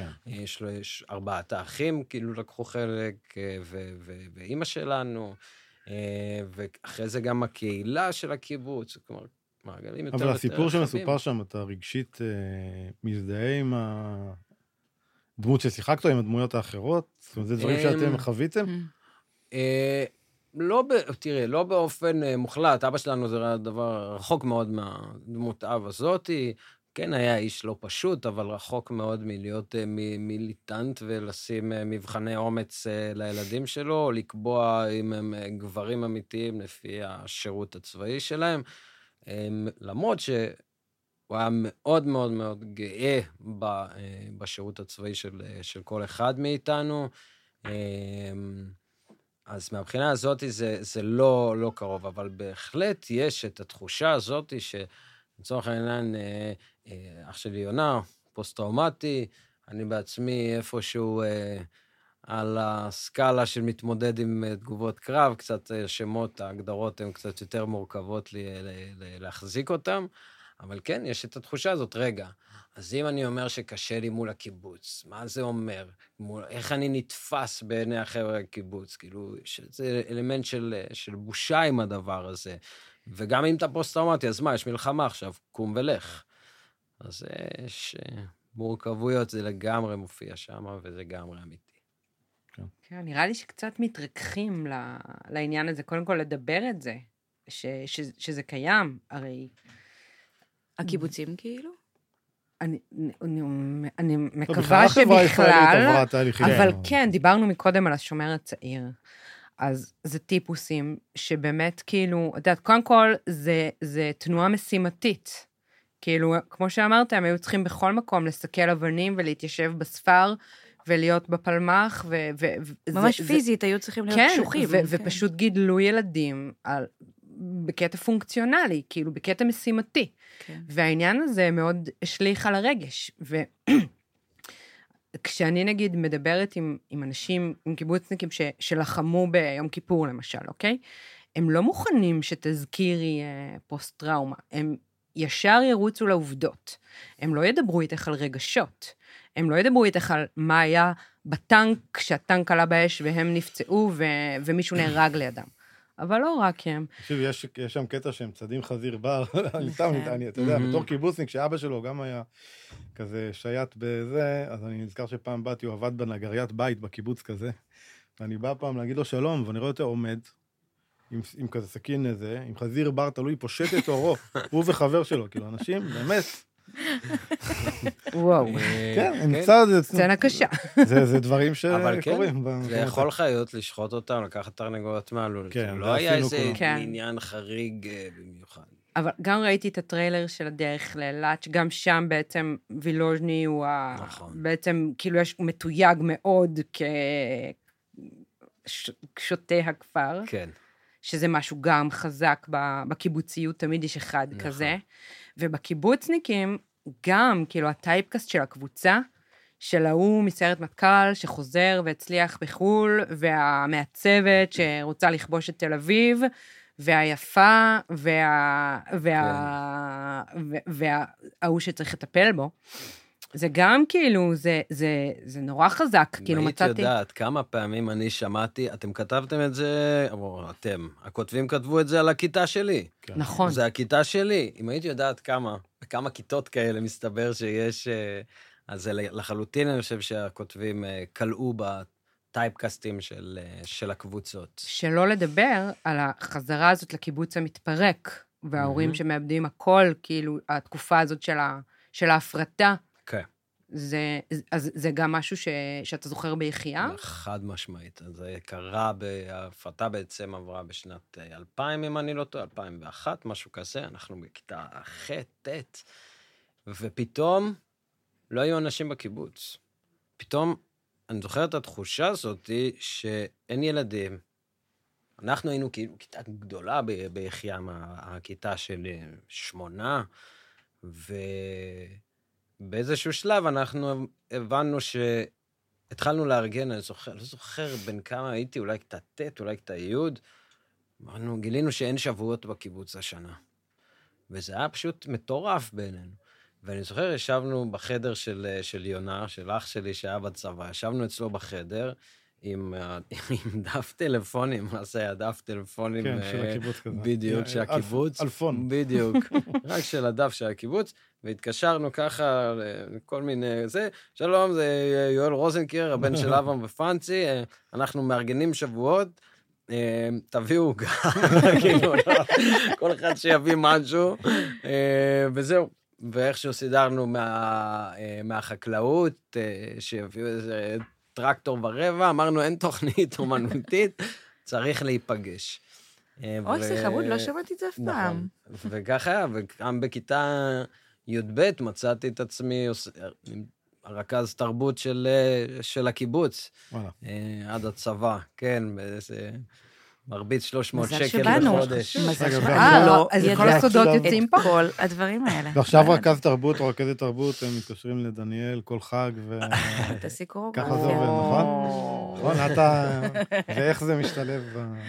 S3: יש 4 האחים, כאילו לקחו חלק, ואימא שלנו, ואחרי זה גם הקהילה של הקיבוץ, כלומר, מעגלים יותר...
S6: אבל הסיפור שמסופר שם, אתה רגשית מזדהה עם הדמות ששיחקתו, עם הדמויות האחרות? זאת אומרת, זה דברים שאתם חוויתם?
S3: תראה, לא באופן מוחלט, אבא שלנו זה דבר רחוק מאוד מהדמות אב הזאת, כן היה איש לא פשוט, אבל רחוק מאוד מלהיות מיליטנט ולשים מבחני אומץ לילדים שלו, או לקבוע אם הם גברים אמיתיים לפי השירות הצבאי שלהם, למרות שהוא היה מאוד מאוד מאוד גאה בשירות הצבאי של כל אחד מאיתנו, אז מהבחינה הזאת זה לא קרוב, אבל בהחלט יש את התחושה הזאת לצורך העניין, אח שלי יונה, פוסט-טראומטי, אני בעצמי איפשהו על הסקאלה של מתמודד עם תגובות קרב, קצת שמות, ההגדרות הן קצת יותר מורכבות לי להחזיק אותן, אבל כן, יש את התחושה הזאת, רגע, אז אם אני אומר שקשה לי מול הקיבוץ, מה זה אומר? איך אני נתפס בעיני החבר'ה הקיבוץ? כאילו, זה אלמנט של בושה עם הדבר הזה. וגם אם אתה פוסט-טראומטי, אז מה, יש מלחמה עכשיו, קום ולך. אז יש מורכבויות, זה לגמרי מופיע שם, וזה לגמרי אמיתי.
S5: כן, נראה לי שקצת מתרככים לעניין הזה, קודם כל לדבר את זה, שזה קיים, הרי...
S7: הקיבוצים כאילו?
S5: אני מקווה שבכלל, אבל כן, דיברנו מקודם על השומר הצעיר. אז זה טיפוסים שבאמת כאילו, את יודעת, קודם כל זה תנועה משימתית. כאילו, כמו שאמרת, הם היו צריכים בכל מקום לסכל אבנים ולהתיישב בספר ולהיות בפלמח.
S7: ממש פיזית, היו צריכים להיות קשוחים.
S5: ופשוט גידלו ילדים בקטע פונקציונלי, כאילו בקטע משימתי. והעניין הזה מאוד השליך על הרגש. כשאני נגיד מדברת עם אנשים, עם קיבוצניקים שלחמו ביום כיפור למשל, אוקיי? הם לא מוכנים שתזכירי פוסט-טראומה, הם ישר ירוצו לעובדות, הם לא ידברו איתך על רגשות, הם לא ידברו איתך על מה היה בטנק, כשהטנק עלה באש והם נפצעו ומישהו נהרג לידם. אבל לא רק הם.
S6: תקשיב, יש שם קטע שהם צדים חזיר בר, אתה יודע, בתור קיבוצניק, שאבא שלו גם היה כזה שייט בזה, אז אני נזכר שפעם באתי, הוא עבד בנגריית בית בקיבוץ כזה, ואני בא פעם להגיד לו שלום, ואני רואה אותו עומד, עם כזה סכין איזה, עם חזיר בר תלוי, פושט את אורו, הוא וחבר שלו, כאילו, אנשים, באמת.
S5: וואו.
S6: כן, נמצא,
S5: סצנה קשה.
S6: זה דברים שקורים.
S3: אבל כן, זה יכול חיות לשחוט אותם, לקחת תרנגולות מהלול.
S6: כן,
S3: לא היה איזה עניין חריג במיוחד.
S5: אבל גם ראיתי את הטריילר של הדרך לאילת, שגם שם בעצם וילוז'ני הוא בעצם, כאילו יש מתויג מאוד כשוטה הכפר. כן. שזה משהו גם חזק בקיבוציות, תמיד יש אחד כזה. ובקיבוצניקים, גם, כאילו, הטייפקאסט של הקבוצה, של ההוא מסיירת מטכ"ל, שחוזר והצליח בחול, והמעצבת שרוצה לכבוש את תל אביב, והיפה, וההוא שצריך לטפל בו. זה גם כאילו, זה נורא חזק, כאילו מצאתי...
S3: היית יודעת כמה פעמים אני שמעתי, אתם כתבתם את זה, או אתם, הכותבים כתבו את זה על הכיתה שלי.
S5: נכון.
S3: זה הכיתה שלי. אם היית יודעת כמה כיתות כאלה מסתבר שיש, אז לחלוטין אני חושב שהכותבים קלעו בטייפקאסטים של הקבוצות.
S5: שלא לדבר על החזרה הזאת לקיבוץ המתפרק, וההורים שמאבדים הכל, כאילו, התקופה הזאת של ההפרטה,
S3: כן.
S5: זה גם משהו שאתה זוכר ביחיעה?
S3: חד משמעית. זה קרה, ההפרטה בעצם עברה בשנת 2000, אם אני לא טועה, 2001, משהו כזה, אנחנו בכיתה ח' ט', ופתאום לא היו אנשים בקיבוץ. פתאום, אני זוכר את התחושה הזאת שאין ילדים. אנחנו היינו כאילו כיתה גדולה ביחיעה, הכיתה של 8, באיזשהו שלב אנחנו הבנו שהתחלנו לארגן, אני לא זוכר בין כמה הייתי, אולי כתה ט', אולי כתה י', גילינו שאין שבועות בקיבוץ השנה. וזה היה פשוט מטורף בינינו. ואני זוכר, ישבנו בחדר של יונה, של אח שלי שהיה בצבא, ישבנו אצלו בחדר, עם דף טלפונים, מה זה היה דף טלפונים?
S6: כן, של הקיבוץ כזה.
S3: בדיוק, של הקיבוץ.
S6: אלפון.
S3: בדיוק, רק של הדף של הקיבוץ, והתקשרנו ככה לכל מיני, שלום, זה יואל רוזנקר, הבן של אברהם ופרנצי, אנחנו מארגנים שבועות, תביאו גם, כל אחד שיביא משהו, וזהו. ואיכשהו סידרנו מהחקלאות, שהביאו איזה טרקטור ורבע, אמרנו, אין תוכנית אומנותית, צריך להיפגש.
S7: אוי, סליחה, לא שמעתי את זה אף פעם.
S3: וכך היה, וגם בכיתה י"ב מצאתי את עצמי רכז תרבות של הקיבוץ, עד הצבא, כן, באיזה מרביץ 300 שקל בחודש.
S7: מזל שבאנו.
S5: אז כל הסודות יוצאים פה?
S7: את כל הדברים האלה.
S6: ועכשיו רכז תרבות או רכזת תרבות, הם מתקשרים לדניאל כל חג,
S7: תעשי קורא.
S6: ככה זה עובד, נכון? נכון, אתה... ואיך זה משתלב?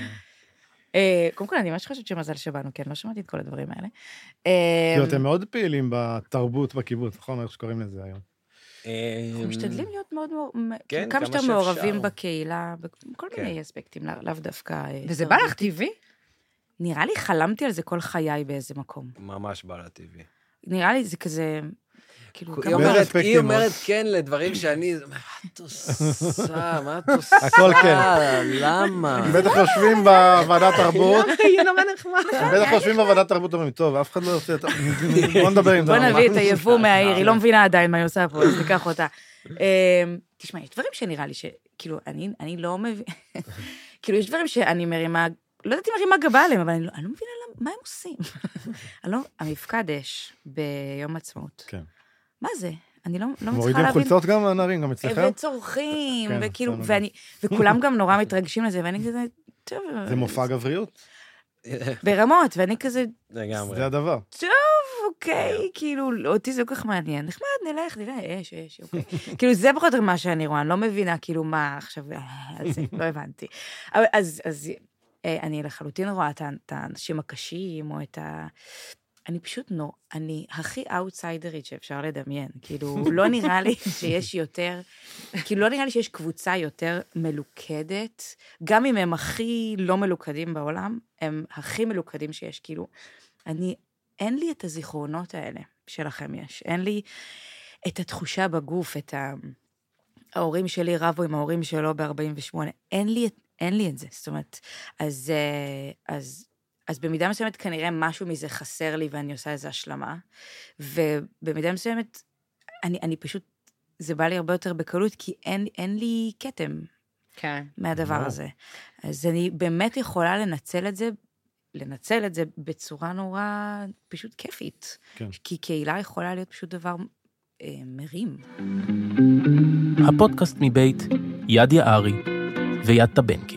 S7: קודם כל, אני ממש חושבת שמזל שבאנו, כן, לא שמעתי את כל הדברים האלה.
S6: כאילו, אתם מאוד פעילים בתרבות בקיבוץ, נכון? איך שקוראים לזה היום?
S7: אנחנו משתדלים להיות מאוד,
S3: כן,
S7: כמה שאתם
S3: שאפשר.
S7: מעורבים בקהילה, בכל מיני אספקטים, לאו דווקא...
S5: וזה בא לך טבעי?
S7: נראה לי חלמתי על זה כל חיי באיזה מקום.
S3: ממש בעל הטבעי.
S7: נראה לי זה כזה... כאילו,
S3: היא אומרת כן לדברים שאני... מה את עושה? מה את עושה?
S6: הכל כן.
S3: למה?
S6: בטח יושבים בוועדת תרבות.
S5: היא נורא נחמד.
S6: בטח יושבים בוועדת תרבות, אומרים, טוב, אף אחד לא יוצא... בוא נדבר עם
S7: בוא
S6: דרמה.
S7: נביא את היבוא מהעיר, היא לא מבינה עדיין מה היא עושה פה, אז תיקח אותה. תשמע, יש דברים שנראה לי שכאילו, אני לא מבין... כאילו, יש דברים שאני מרימה... לא יודעת אם מרימה גבה עליהם, אבל אני לא מבינה מה הם עושים. המפקד אש ביום עצמאות.
S6: כן.
S7: מה זה? אני לא מצליחה להבין.
S6: מורידים חולצות גם לנערים, גם אצלכם?
S7: וצורכים, וכאילו, וכולם גם נורא מתרגשים לזה, ואני כזה, טוב.
S6: זה מופע גבריות?
S7: ברמות, ואני כזה,
S3: לגמרי.
S6: זה הדבר.
S7: טוב, אוקיי, כאילו, אותי זה כל כך מעניין. נחמד, נלך, אש, אוקיי. כאילו, זה פחות מה שאני רואה, אני לא מבינה, כאילו, מה עכשיו, לא הבנתי. אז אני לחלוטין רואה את האנשים הקשים, או את ה... אני פשוט אני הכי אאוטסיידרית שאפשר לדמיין. כאילו, לא נראה לי שיש יותר, כאילו, לא נראה לי שיש קבוצה יותר מלוכדת, גם אם הם הכי לא מלוכדים בעולם, הם הכי מלוכדים שיש. כאילו, אין לי את הזיכרונות האלה שלכם יש. אין לי את התחושה בגוף, את ההורים שלי רבו עם ההורים שלו ב-48. אין לי את זה. זאת אומרת, אז במידה מסוימת כנראה משהו מזה חסר לי ואני עושה איזו השלמה, ובמידה מסוימת אני פשוט, זה בא לי הרבה יותר בקלות, כי אין לי קטם מהדבר הזה. אז אני באמת יכולה לנצל את זה בצורה נורא פשוט כיפית, כי קהילה יכולה להיות פשוט דבר מרים.
S4: הפודקאסט מבית יד יערי ויד טבנקין.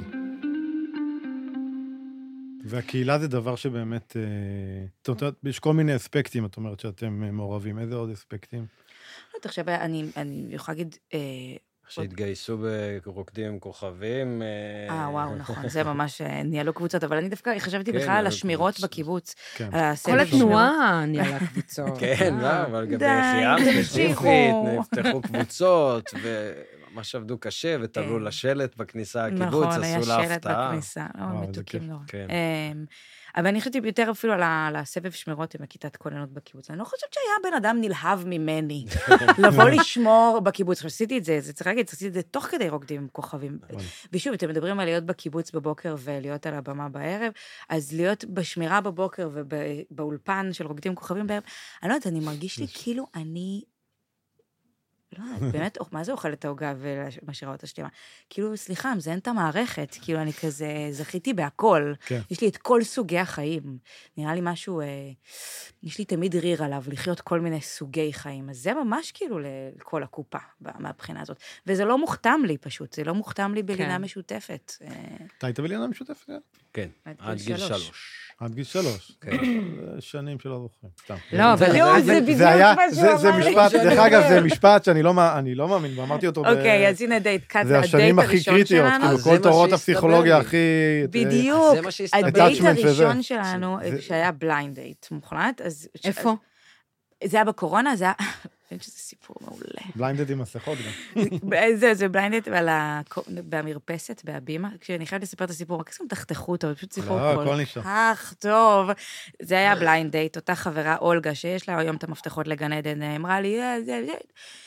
S6: והקהילה זה דבר שבאמת, יש כל מיני אספקטים, את אומרת שאתם מעורבים, איזה עוד אספקטים?
S7: עכשיו, אני יכולה להגיד...
S3: שהתגייסו ברוקדים כוכבים.
S7: וואו, נכון, זה ממש ניהלו קבוצות, אבל אני דווקא חשבתי בכלל על השמירות בקיבוץ.
S5: כל התנועה ניהלה קבוצות.
S3: כן, אבל גם בחייה ספציפית, נפתחו קבוצות, ממש עבדו קשה, ותלו לשלט בכניסה הקיבוץ, עשו לה הפתעה.
S7: נכון, היה שלט בכניסה, מתוקים נורא. אבל אני חושבתי יותר אפילו על הסבב שמירות עם הכיתת כוננות בקיבוץ. אני לא חושבת שהיה בן אדם נלהב ממני לבוא לשמור בקיבוץ. עשיתי את זה, זה צריך להגיד, עשיתי את זה תוך כדי רוקדים עם כוכבים. ושוב, אתם מדברים על להיות בקיבוץ בבוקר ולהיות על הבמה בערב, אז להיות בשמירה בבוקר ובאולפן של רוקדים עם כוכבים בערב, אני לא יודעת, אני מרגיש לי כאילו אני... לא, באמת, מה זה אוכל את ההוגה ומשאירה אותה שתימה? כאילו, סליחה, מזיין את המערכת, כאילו אני כזה, זכיתי בהכל. יש לי את כל סוגי החיים. נראה לי משהו, יש לי תמיד ריר עליו, לחיות כל מיני סוגי חיים. אז זה ממש כאילו לכל הקופה, מהבחינה הזאת. וזה לא מוכתם לי פשוט, זה לא מוכתם לי בלינה משותפת.
S6: אתה היית בלינה משותפת?
S3: כן, עד גיל 3.
S6: עד גיל 3. כן. שנים שלא זוכרים.
S5: לא, אבל
S7: זה בדיוק מה שהוא אמר לי.
S6: דרך אגב, זה משפט שאני לא מאמין, ואמרתי אותו
S7: אוקיי, אז הנה הדייט
S6: זה השנים הכי קריטיות, כאילו כל תורות הפסיכולוגיה הכי...
S7: בדיוק, הדייט הראשון שלנו, שהיה בליינד דייט מוחלט, אז...
S5: איפה?
S7: זה היה בקורונה, זה היה... אני חושבת שזה סיפור מעולה.
S6: בליינדד עם מסכות גם.
S7: זה בליינדד במרפסת, בהבימה. כשאני חייבת לספר את הסיפור, רק גם תחתכו אותו, פשוט סיפור כל כך טוב. זה היה בליינד דייט, אותה חברה אולגה, שיש לה היום את המפתחות לגן עדן, אמרה לי,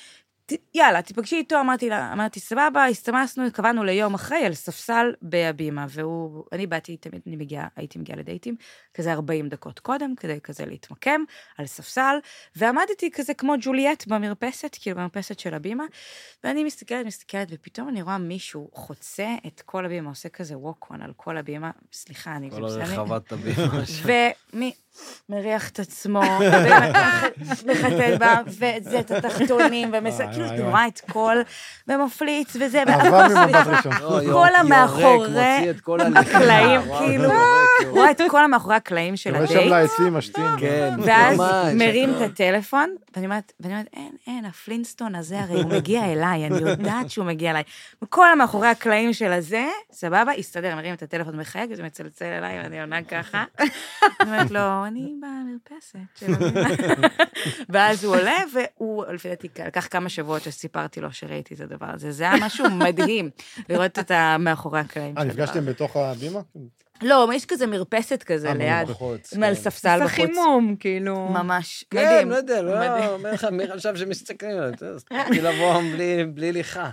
S7: יאללה, תיפגשי איתו, אמרתי, סבבה, הסתמסנו, קבענו ליום אחרי על ספסל בהבימה, אני באתי, תמיד הייתי מגיעה לדייטים, כזה 40 דקות קודם, כדי כזה להתמקם על ספסל, ועמדתי כזה כמו ג'וליאט במרפסת, כאילו במרפסת של הבימה, ואני מסתכלת, ופתאום אני רואה מישהו חוצה את כל הבימה, עושה כזה ווקון על כל הבימה, סליחה, אני...
S3: כל הרחבת הבימה.
S7: ומריח את עצמו, ומחטט בה, וזה את התחתונים, כאילו, אתה רואה את כל, ומפליץ, וזה,
S6: אהבה ממבט ראשון.
S7: כל המאחורי הקלעים, כאילו, רואה את כל המאחורי הקלעים של
S6: רואה שם
S7: הדייט,
S6: לעצים משתים.
S3: כן,
S7: ואז
S3: ממש.
S7: מרים את הטלפון, ואני אומרת, אין, הפלינסטון הזה, הרי הוא מגיע אליי, אני יודעת שהוא מגיע אליי. וכל המאחורי הקלעים של הזה, סבבה, הסתדר, מרים את הטלפון מחייג, וזה מצלצל אליי, ואני עונה ככה. אני אומרת לו, אני במרפסת של הבימה. ואז הוא עולה, והוא, לפי דעתי, לקח כמה שבועות שסיפרתי לו שראיתי את הדבר הזה. זה היה משהו מדהים, לראות את מאחורי הקלעים של הדבר.
S6: נפגשתם בתוך הבימה?
S7: לא, יש כזה מרפסת כזה ליד, מעל ספסל בחוץ.
S5: חימום, כאילו.
S7: ממש,
S3: כן,
S7: מדהים.
S3: לא יודע, לא, אומר לך, מי חשב שמסתכלים עליו, תתחיל לבוא בלי ליחה.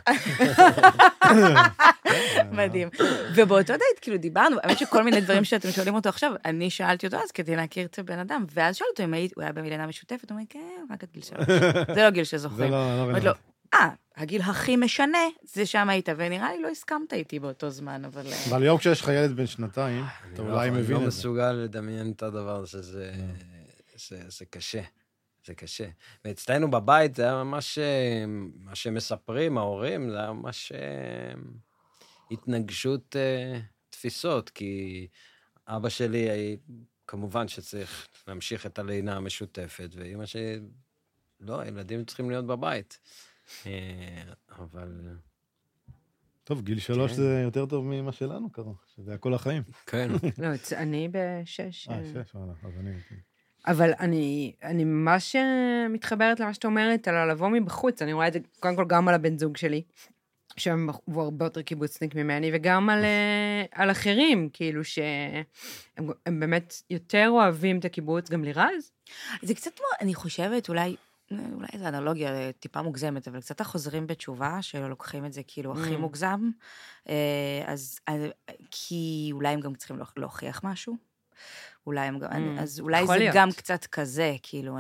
S7: מדהים. ובאותו דייט, כאילו, דיברנו, האמת שכל מיני דברים שאתם שואלים אותו עכשיו, אני שאלתי אותו אז כדי להכיר את הבן אדם, ואז שאלתי אותו אם הוא היה במילנה משותפת, הוא אומר, כן, רק עד גיל 3. זה לא גיל שזוכרים. אומרת לו, הגיל הכי משנה, זה שם היית, ונראה לי לא הסכמת איתי באותו זמן, אבל...
S6: אבל היום כשיש לך ילד בן שנתיים, אתה אולי מבין את זה.
S3: אני לא מסוגל לדמיין את הדבר הזה, זה קשה. זה קשה. ואצלנו בבית זה היה ממש, מה שמספרים, ההורים, זה היה ממש התנגשות תפיסות, כי אבא שלי, כמובן שצריך להמשיך את הלינה המשותפת, ואמא שלי, לא, הילדים צריכים להיות בבית. אבל...
S6: טוב, גיל 3 זה יותר טוב ממה שלנו קרה, שזה היה כל החיים.
S3: כן.
S5: לא, אני ב6.
S6: 6, אז אני...
S5: אבל אני ממש מתחברת למה שאת אומרת, על לבוא מבחוץ, אני רואה את זה קודם כל גם על הבן זוג שלי, שהוא הרבה יותר קיבוצניק ממני, וגם על אחרים, כאילו שהם באמת יותר אוהבים את הקיבוץ, גם לירז.
S7: זה קצת, אני חושבת, אולי זו אנלוגיה טיפה מוגזמת, אבל קצת החוזרים בתשובה, שלוקחים את זה כאילו הכי מוגזם, אז כי אולי הם גם צריכים להוכיח משהו, אז אולי זה גם קצת כזה, כאילו,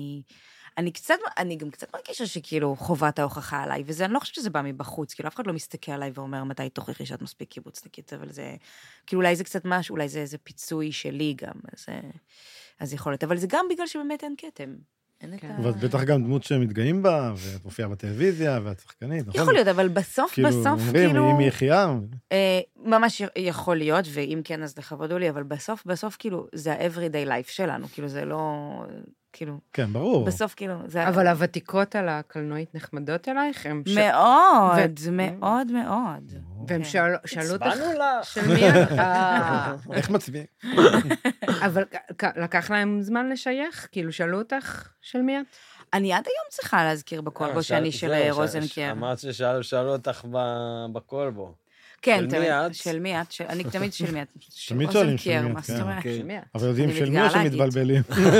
S7: אני גם קצת מרגישה שכאילו חובת ההוכחה עליי, וזה, אני לא חושבת שזה בא מבחוץ, כאילו אף אחד לא מסתכל עליי ואומר מתי תוכיחי שאת מספיק קיבוצניקית, אבל זה, כאילו אולי זה קצת משהו, אולי זה איזה פיצוי שלי גם, אז יכול להיות, אבל זה גם בגלל שבאמת אין כתם.
S6: ואת בטח גם דמות שמתגאים בה, ואת מופיעה בטלוויזיה, ואת שחקנית, נכון?
S7: יכול להיות, אבל בסוף, כאילו...
S6: אומרים, אם היא יחייה...
S7: ממש יכול להיות, ואם כן, אז לכבודו לי, אבל בסוף, כאילו, זה ה-everyday life שלנו, כאילו, זה לא... כאילו...
S6: כן, ברור.
S7: בסוף, כאילו...
S5: אבל הוותיקות על הקלנועית נחמדות אלייך?
S7: מאוד, מאוד, מאוד.
S5: והם שאלו אותך...
S3: הצבענו לך.
S5: של מי...
S6: איך מצביעים?
S5: אבל לקח להם זמן לשייך? כאילו, שאלו אותך של מי את?
S7: אני עד היום צריכה להזכיר בקולבו שאני של רוזנקר.
S3: אמרת ששאלו אותך בקולבו.
S7: כן, של מי את? אני תמיד של מי את.
S6: תמיד שואלים של מי את,
S5: של מי את?
S6: אבל יודעים של מי או שמתבלבלים.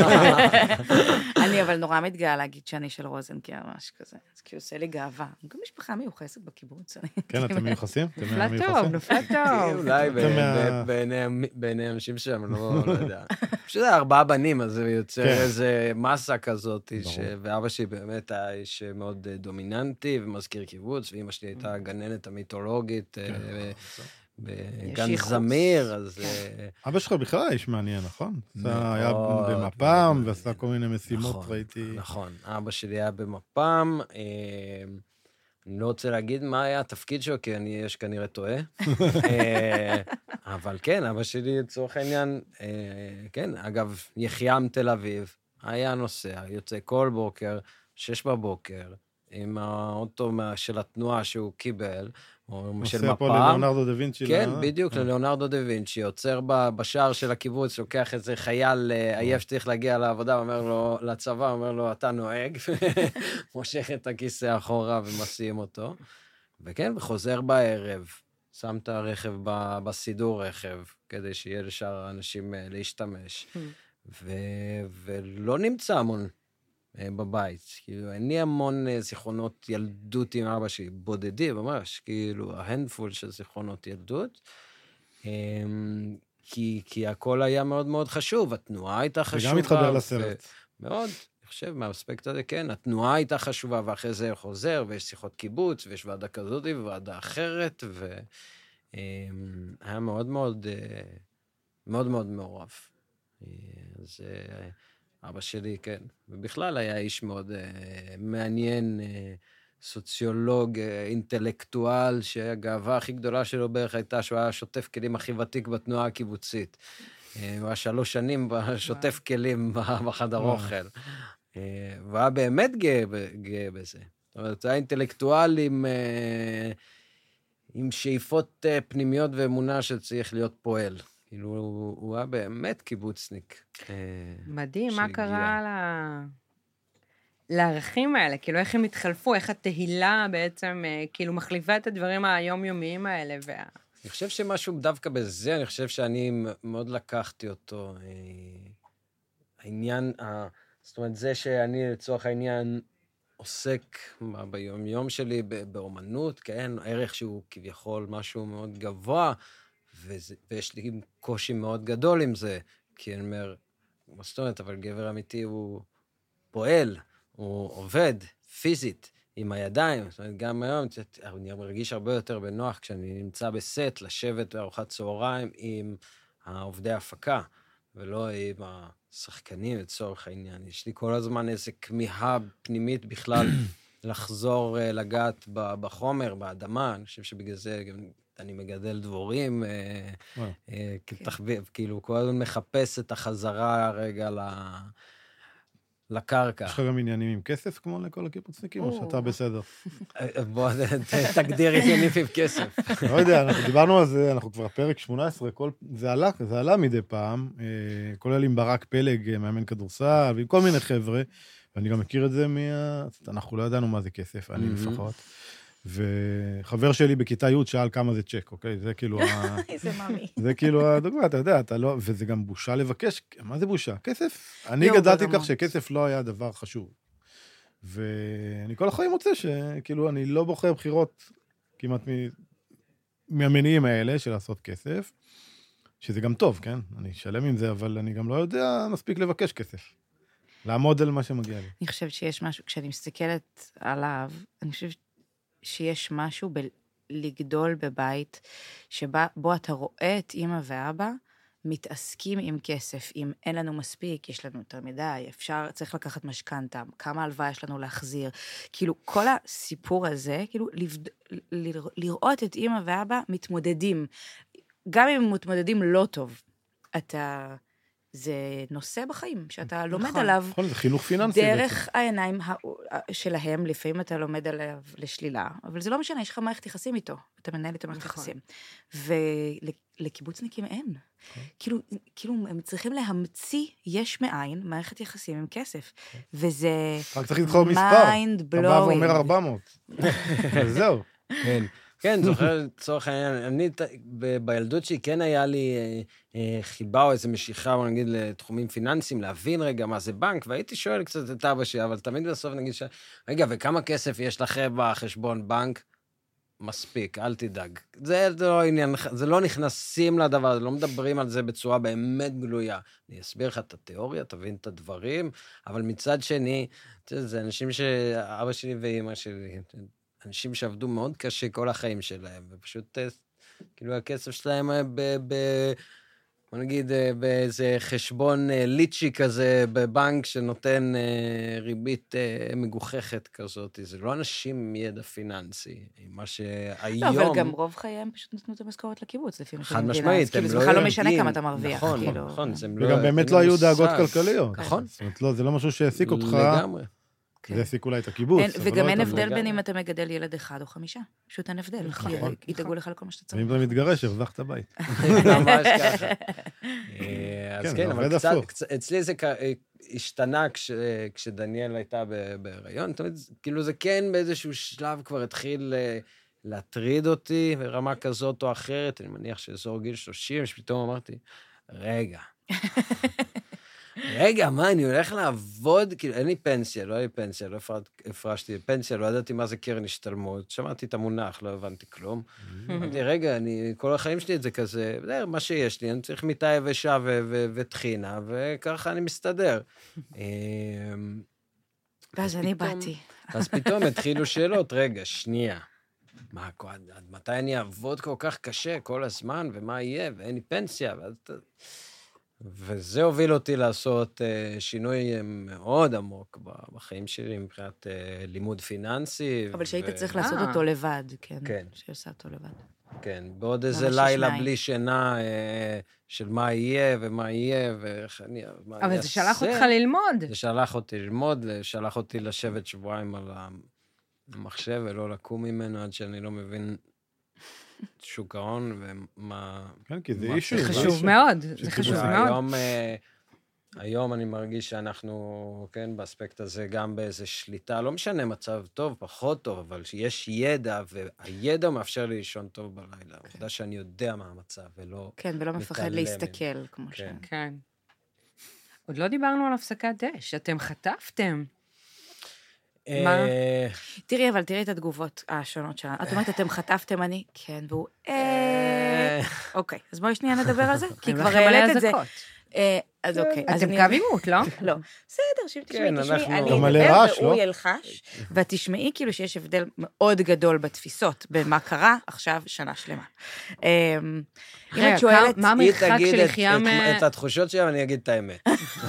S7: אני אבל נורא מתגאה להגיד שאני של רוזנקר, ממש כזה. אז כי עושה לי גאווה. גם משפחה מיוחסת בקיבוץ.
S6: כן, אתם מיוחסים?
S5: נפלא טוב.
S3: אולי בעיני אנשים שם, לא יודע. פשוט 4 בנים, אז זה יוצר איזה מסה כזאת, ואבא שלי באמת היה איש מאוד דומיננטי ומזכיר קיבוץ, ואמא שלי הייתה הגננת המיתולוגית, בגן זמיר, אז...
S6: אבא שלך בכלל איש מעניין, נכון? היה במפ"ם, ועשה כל מיני משימות, ראיתי...
S3: נכון, אבא שלי היה במפ"ם, אני לא רוצה להגיד מה היה התפקיד שלו, כי אני יש כנראה טועה, אבל כן, אבא שלי לצורך העניין, כן, אגב, יחיעם תל אביב, היה נוסע, יוצא כל בוקר, 6 בבוקר, עם האוטו של התנועה שהוא קיבל, או של מפ"ם.
S6: נוסע פה ללאונרדו דה וינצ'י.
S3: כן, בדיוק, ללאונרדו דה וינצ'י, עוצר בשער של הקיבוץ, לוקח איזה חייל עייף שצריך להגיע לעבודה, אומר לו, לצבא, אומר לו, אתה נוהג, מושך את הכיסא אחורה ומסיעים אותו. וכן, וחוזר בערב, שם את הרכב בסידור רכב, כדי שיהיה לשאר האנשים להשתמש. ולא נמצא המון. בבית. כאילו, אין לי המון זיכרונות ילדות עם אבא שלי, בודדי, ממש, כאילו, ההנדפול של זיכרונות ילדות. כי הכל היה מאוד מאוד חשוב, התנועה הייתה חשובה.
S6: וגם מתחבר לסרט.
S3: מאוד, אני חושב, מהאספקט הזה, כן, התנועה הייתה חשובה, ואחרי זה חוזר, ויש שיחות קיבוץ, ויש ועדה כזאת, וועדה אחרת, היה מאוד מאוד, מאוד מאוד מעורב. אז אבא שלי, כן, ובכלל היה איש מאוד מעניין, סוציולוג, אינטלקטואל, שהגאווה הכי גדולה שלו בערך הייתה שהוא היה שוטף כלים הכי ותיק בתנועה הקיבוצית. הוא היה 3 שנים שוטף כלים בחדר אוכל. והוא היה באמת גאה בזה. זאת אומרת, הוא היה אינטלקטואל עם שאיפות פנימיות ואמונה שצריך להיות פועל. כאילו, הוא היה באמת קיבוצניק.
S5: מדהים, מה קרה לערכים האלה? כאילו, איך הם התחלפו? איך התהילה בעצם, כאילו, מחליפה את הדברים היומיומיים האלה?
S3: אני חושב שמשהו דווקא בזה, אני חושב שאני מאוד לקחתי אותו. העניין, זאת אומרת, זה שאני לצורך העניין עוסק ביום שלי באומנות, כן? ערך שהוא כביכול משהו מאוד גבוה, ויש לי קושי מאוד גדול עם זה, כי אני אומר, מה זאת אומרת, אבל גבר אמיתי הוא פועל, הוא עובד פיזית, עם הידיים, זאת אומרת, גם היום אני מרגיש הרבה יותר בנוח כשאני נמצא בסט, לשבת בארוחת צהריים עם העובדי ההפקה, ולא עם השחקנים לצורך העניין. יש לי כל הזמן איזו כמיהה פנימית בכלל לחזור לגעת בחומר, באדמה, אני חושב שבגלל זה גם אני מגדל דבורים, כאילו כל הזמן מחפש את החזרה רגע לקרקע.
S6: יש לך גם עניינים עם כסף כמו לכל הקיבוצניקים, או שאתה בסדר?
S3: בוא, תגדיר עניינים עם כסף.
S6: לא יודע, אנחנו דיברנו על זה, אנחנו כבר פרק 18, זה עלה מדי פעם, כולל עם ברק פלג, מאמן כדורסל, ועם כל מיני חבר'ה, ואני גם מכיר את זה אנחנו לא ידענו מה זה כסף, אני לפחות. וחבר שלי בכיתה י' שאל כמה זה צ'ק, אוקיי? זה כאילו
S7: איזה מאמי.
S6: זה כאילו הדוגמה, אתה יודע, וזה גם בושה לבקש, מה זה בושה? כסף. אני גדלתי כך שכסף לא היה דבר חשוב. ואני כל החיים מוצא שכאילו אני לא בוחר בחירות כמעט מהמניעים האלה של לעשות כסף, שזה גם טוב, כן? אני שלם עם זה, אבל אני גם לא יודע מספיק לבקש כסף. לעמוד על מה שמגיע לי.
S7: אני חושבת שיש משהו, כשאני מסתכלת עליו, אני חושבת שיש משהו לגדול בבית, שבו אתה רואה את אמא ואבא, מתעסקים עם כסף, אם אין לנו מספיק, יש לנו יותר מדי, צריך לקחת משכנתה, כמה הלוואה יש לנו להחזיר, כאילו כל הסיפור הזה, כאילו לראות את אמא ואבא מתמודדים, גם אם הם מתמודדים לא טוב, זה נושא בחיים, שאתה לומד עליו,
S6: זה חינוך פיננסי
S7: דרך העיניים שלהם, לפעמים אתה לומד עליו לשלילה, אבל זה לא משנה, יש לך מערכת יחסים איתו, אתה מנהל את המערכת יחסים, ולקיבוצניקים אין, כאילו הם צריכים להמציא יש מאין, מערכת יחסים עם כסף, וזה
S6: רק צריך לדחור מספר,
S7: אתה
S6: בא ואומר 400, וזהו.
S3: כן, זוכר, לצורך העניין, אני בילדות שלי כן היה לי חיבה או איזו משיכה, בוא נגיד, לתחומים פיננסיים, להבין רגע מה זה בנק, והייתי שואל קצת את אבא שלי, אבל תמיד בסוף נגיד, רגע, וכמה כסף יש לכם בחשבון בנק? מספיק, אל תדאג. זה לא עניין, זה לא נכנסים לדבר, לא מדברים על זה בצורה באמת גלויה. אני אסביר לך את התיאוריה, תבין את הדברים, אבל מצד שני, זה אנשים שאבא שלי ואמא שלי, אנשים שעבדו מאוד קשה כל החיים שלהם, ופשוט, כאילו, הכסף שלהם בוא נגיד, באיזה חשבון ליצ'י כזה בבנק שנותן ריבית מגוחכת כזאת. זה לא אנשים עם ידע פיננסי, מה שהיום...
S7: לא, אבל גם רוב חייהם פשוט נתנו את המשכורת לקיבוץ, לפי מה
S3: חד משמעית,
S7: כאילו, זה בכלל לא משנה כמה אתה מרוויח.
S3: נכון, נכון.
S6: וגם באמת לא היו דאגות כלכליות.
S3: נכון.
S6: זאת אומרת, זה לא משהו שהעסיק אותך.
S3: לגמרי.
S6: זה העסיק אולי את הקיבוץ.
S7: וגם אין הבדל בין אם אתה מגדל ילד 1 או 5. פשוט אין הבדל. ידאגו לך לכל מה שאתה צריך.
S6: אם אתה מתגרש, הרוויחת הבית.
S3: ממש ככה. אז כן, אבל אצלי זה השתנה כשדניאל הייתה בהיריון. כאילו זה כן באיזשהו שלב כבר התחיל להטריד אותי ברמה כזאת או אחרת. אני מניח שאזור גיל 30, שפתאום אמרתי, רגע, רגע, מה, אני הולך לעבוד? כאילו, אין לי פנסיה, לא היה לי פנסיה, לא הפרשתי פנסיה, לא ידעתי מה זה קרן השתלמות, שמעתי את המונח, לא הבנתי כלום. אמרתי, רגע, כל החיים שלי זה כזה, מה שיש לי, אני צריך מיטה יבשה וטחינה, וככה אני מסתדר.
S7: ואז אני באתי.
S3: אז פתאום התחילו שאלות, רגע, שנייה. מה, עד מתי אני אעבוד כל כך קשה כל הזמן, ומה יהיה, ואין לי פנסיה, וזה הוביל אותי לעשות שינוי מאוד עמוק בחיים שלי, מבחינת לימוד פיננסי.
S7: אבל שהיית צריך לעשות אותו לבד, כן.
S3: כן.
S7: שעושה אותו לבד.
S3: כן, בעוד איזה לילה בלי שינה של מה יהיה ומה יהיה, ואיך אני...
S5: אבל זה שלח אותך ללמוד.
S3: זה שלח אותי ללמוד, שלח אותי לשבת שבועיים על המחשב ולא לקום ממנו עד שאני לא מבין שוק ההון ומה...
S6: כן, כי זה אישו.
S5: זה חשוב מאוד, זה חשוב מאוד.
S3: היום אני מרגיש שאנחנו, כן, באספקט הזה, גם באיזו שליטה, לא משנה מצב טוב, פחות טוב, אבל שיש ידע, והידע מאפשר לי לישון טוב בלילה. עובדה שאני יודע מה המצב, ולא...
S7: כן, ולא מפחד להסתכל, כמו ש...
S5: כן. עוד לא דיברנו על הפסקת אש, אתם חטפתם. מה?
S7: תראי, אבל תראי את התגובות השונות שלנו. את אומרת, אתם חטפתם אני? כן, והוא... אוקיי, אז בואי שנייה נדבר על זה, כי כבר העלית את זה. אז אוקיי.
S5: אתם קו עימות, לא?
S7: לא. בסדר, תשמעי, אני
S6: אדבר
S7: והוא ילחש, ואת תשמעי כאילו שיש הבדל מאוד גדול בתפיסות, במה קרה עכשיו שנה שלמה. אם את שואלת...
S5: מה המרחק של יחיעם...
S3: את התחושות שלי, אני אגיד את האמת.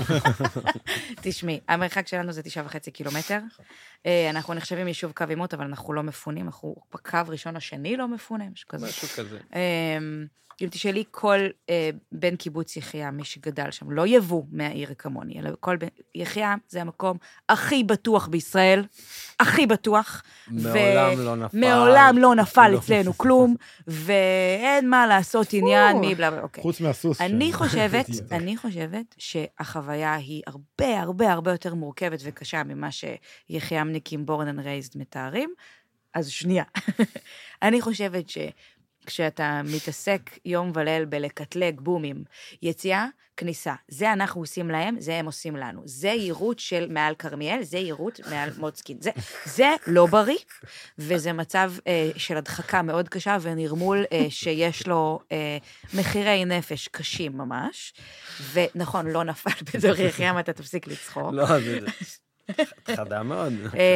S7: תשמעי, המרחק שלנו זה 9.5 קילומטר. אנחנו נחשבים יישוב קו עימות, אבל אנחנו לא מפונים, אנחנו בקו ראשון השני לא מפונים,
S3: משהו כזה.
S7: אם תשאלי כל בן קיבוץ יחיעם, מי שגדל שם, לא יבוא מהעיר כמוני, אלא כל בן... יחיעם זה המקום הכי בטוח בישראל, הכי בטוח.
S3: מעולם לא נפל.
S7: מעולם לא נפל אצלנו כלום, ואין מה לעשות עניין מי בלה, אוקיי.
S6: חוץ מהסוס.
S7: אני חושבת שהחוויה היא הרבה הרבה הרבה יותר מורכבת וקשה ממה שיחיעמניקים born and raised מתארים. אז שנייה. אני חושבת כשאתה מתעסק יום וליל בלקטלג בומים, יציאה, כניסה. זה אנחנו עושים להם, זה הם עושים לנו. זה יירוט של מעל קרמיאל, זה יירוט מעל מוצקין. זה לא בריא, וזה מצב של הדחקה מאוד קשה, ונרמול שיש לו מחירי נפש קשים ממש. ונכון, לא נפל בדור יחיעם, אתה תפסיק לצחוק.
S3: לא, זה... חדה מאוד.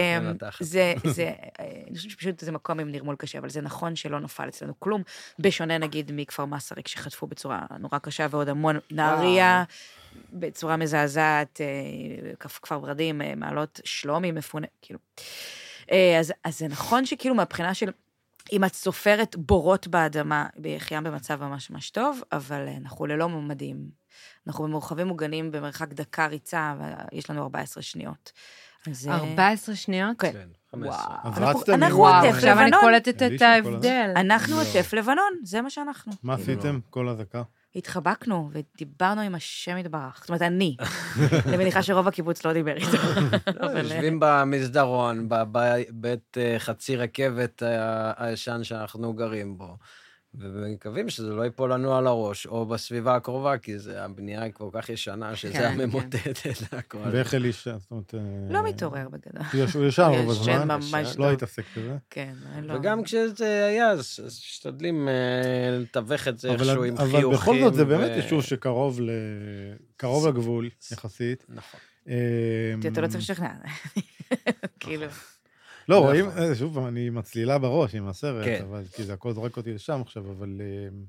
S7: אני חושבת שפשוט זה מקום עם נרמול קשה, אבל זה נכון שלא נופל אצלנו כלום, בשונה נגיד מכפר מסריק שחטפו בצורה נורא קשה, ועוד המון נהריה, בצורה מזעזעת, כפר ורדים, מעלות שלומי מפונה, כאילו. אז זה נכון שכאילו מהבחינה של, אם את סופרת בורות באדמה, ביחיעם במצב ממש ממש טוב, אבל אנחנו ללא ממדים. אנחנו במורחבים מוגנים במרחק דקה ריצה, ויש לנו 14 שניות.
S5: 14 שניות?
S7: כן.
S3: 15.
S6: אז רצתם
S7: אנחנו עוטף
S5: עכשיו אני
S7: לבנון.
S5: קולטת את ההבדל.
S7: אנחנו עוטף לבנון, זה מה שאנחנו.
S6: מה עשיתם כל הדקה?
S7: התחבקנו ודיברנו עם השם יתברך. זאת אומרת, אני מניחה שרוב הקיבוץ לא דיבר איתו.
S3: יושבים במסדרון, בבית חצי רכבת הישן שאנחנו גרים בו. ומקווים שזה לא ייפול לנו על הראש, או בסביבה הקרובה, כי הבנייה היא כל כך ישנה, שזה הממוטט את הכל.
S6: ואיך אלישע? זאת אומרת...
S7: לא מתעורר בגדול.
S6: הוא ישן רוב הזמן, לא התעסק בזה.
S7: כן.
S3: וגם כשזה היה, אז משתדלים לתווך את זה איכשהו עם חיוכים.
S6: אבל בכל זאת זה באמת יישוב שקרוב לגבול, יחסית.
S3: נכון.
S7: אתה לא צריך לשכנע. כאילו...
S6: לא, רואים, שוב, אני מצלילה בראש עם הסרט, כי זה הכל זורק אותי לשם עכשיו, אבל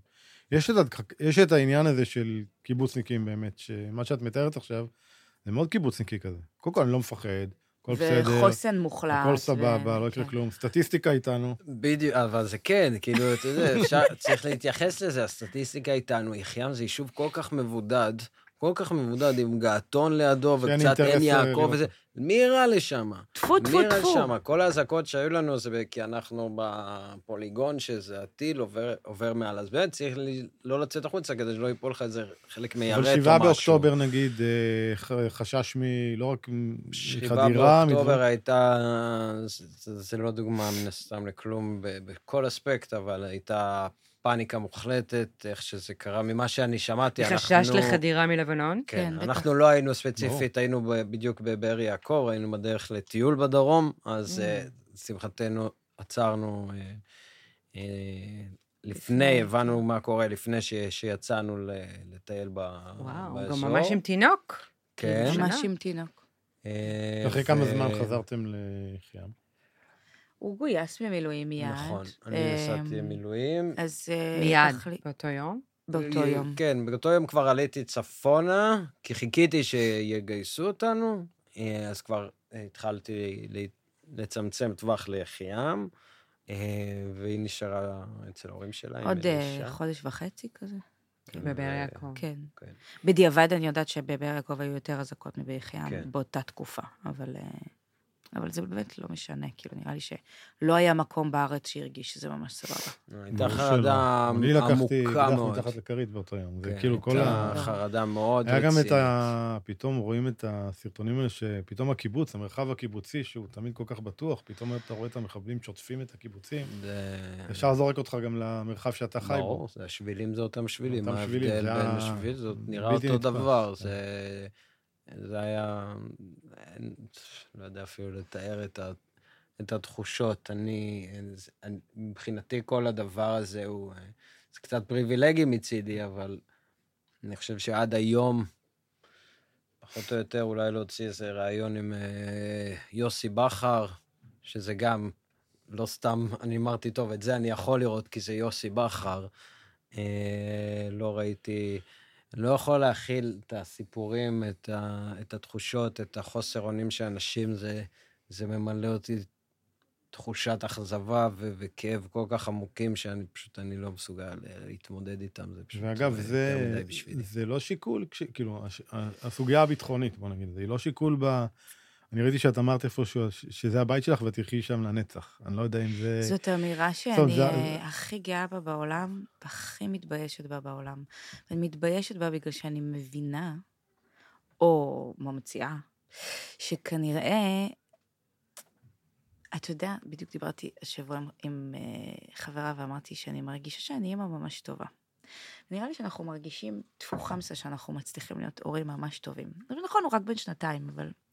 S6: יש את העניין הזה של קיבוצניקים באמת, שמה שאת מתארת עכשיו, זה מאוד קיבוצניקי כזה. קודם כל אני לא מפחד, הכל בסדר.
S7: וחוסן מוחלט.
S6: הכל סבבה, לא יקרה כלום. סטטיסטיקה איתנו.
S3: בדיוק, אבל זה כן, כאילו, אתה יודע, צריך להתייחס לזה, הסטטיסטיקה איתנו, יחיעם זה יישוב כל כך מבודד, עם געתון לידו, וקצת אין יעקב וזה, מי יראה לשם?
S7: טפו, טפו, טפו.
S3: כל ההזעקות שהיו לנו זה כי אנחנו בפוליגון, שזה הטיל עובר מעל, אז באמת צריך לא לצאת החוצה, כדי שלא ייפול לך איזה חלק מיירט או משהו.
S6: אבל 7 באוקטובר נגיד, חשש לא רק מחדירה.
S3: 7 באוקטובר הייתה, זה לא דוגמה מן הסתם לכלום בכל אספקט, אבל הייתה פאניקה מוחלטת, איך שזה קרה, ממה שאני שמעתי,
S5: חשש לחדירה מלבנון?
S3: כן,
S7: כן,
S3: אנחנו לא היינו ספציפית, היינו בדיוק בבאר יעקב, היינו בדרך לטיול בדרום, אז שמחתנו עצרנו לפני, הבנו מה קורה לפני שיצאנו לטייל באזור.
S5: וואו, גם ממש עם תינוק.
S3: כן.
S7: ממש עם תינוק.
S6: אחרי כמה זמן חזרתם לחיים?
S7: הוא גויס במילואים מיד.
S3: נכון, אני נסעתי מילואים.
S7: אז...
S5: מיד, באותו יום?
S7: באותו יום.
S3: כן, באותו יום כבר עליתי צפונה, כי חיכיתי שיגייסו אותנו, אז כבר התחלתי לצמצם טווח ליחיעם, והיא נשארה אצל ההורים שלה.
S7: עוד חודש וחצי כזה.
S5: בבאר יעקב.
S7: כן. בדיעבד אני יודעת שבבאר יעקב היו יותר אזעקות מביחיעם באותה תקופה, אבל זה באמת לא משנה, כאילו נראה לי שלא היה מקום בארץ שהרגיש שזה ממש סבבה.
S3: הייתה חרדה עמוקה מאוד.
S6: אני לקחתי אקדח מתחת לכרית באותו יום. זה כאילו כל
S3: הייתה חרדה מאוד
S6: היה
S3: רצינית.
S6: גם פתאום רואים את הסרטונים האלה, שפתאום הקיבוץ, המרחב הקיבוצי, שהוא תמיד כל כך בטוח, פתאום אתה רואה את המחבלים שוטפים את הקיבוצים. אפשר לזורק אותך גם למרחב שאתה חי בו.
S3: ברור, השבילים זה אותם שבילים.
S6: אותם שבילים,
S3: ההבדל בין השביל, זה נראה אותו דבר. זה היה, לא יודע אפילו לתאר את התחושות. מבחינתי כל הדבר הזה זה קצת פריבילגי מצידי, אבל אני חושב שעד היום, פחות או יותר אולי להוציא איזה רעיון עם יוסי בחר, שזה גם, לא סתם, אני אמרתי, טוב, את זה אני יכול לראות, כי זה יוסי בחר. לא ראיתי... אני לא יכול להכיל את הסיפורים, את התחושות, את החוסר אונים שאנשים, זה ממלא אותי תחושת אכזבה וכאב כל כך עמוקים, שאני פשוט, אני לא מסוגל להתמודד איתם, זה פשוט
S6: ואגב, זה לא שיקול, כאילו, הסוגיה הביטחונית, בוא נגיד, זה לא שיקול אני ראיתי שאת אמרת איפשהו שזה הבית שלך ותלכי שם לנצח. אני לא יודע אם זה...
S7: זאת אמירה שאני הכי גאה בה בעולם, והכי מתביישת בה בעולם. ואני מתביישת בה בגלל שאני מבינה, או ממציאה, שכנראה, אתה יודע, בדיוק דיברתי השבוע עם חברה ואמרתי שאני מרגישה שאני אימא ממש טובה. נראה לי שאנחנו מרגישים תפוחמסה שאנחנו מצליחים להיות הורים ממש טובים. נכון, הוא רק בן 2,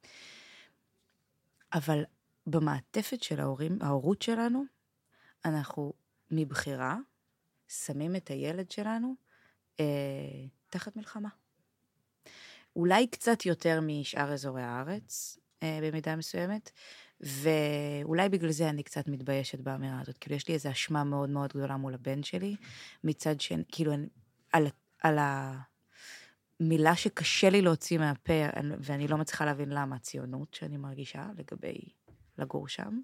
S7: אבל במעטפת של ההורות שלנו, אנחנו מבחירה שמים את הילד שלנו תחת מלחמה. אולי קצת יותר משאר אזורי הארץ, במידה מסוימת, ואולי בגלל זה אני קצת מתביישת באמירה הזאת. כאילו יש לי איזו אשמה מאוד מאוד גדולה מול הבן שלי, מצד שני, כאילו על מילה שקשה לי להוציא מהפה, ואני לא מצליחה להבין למה, הציונות שאני מרגישה לגבי לגור שם.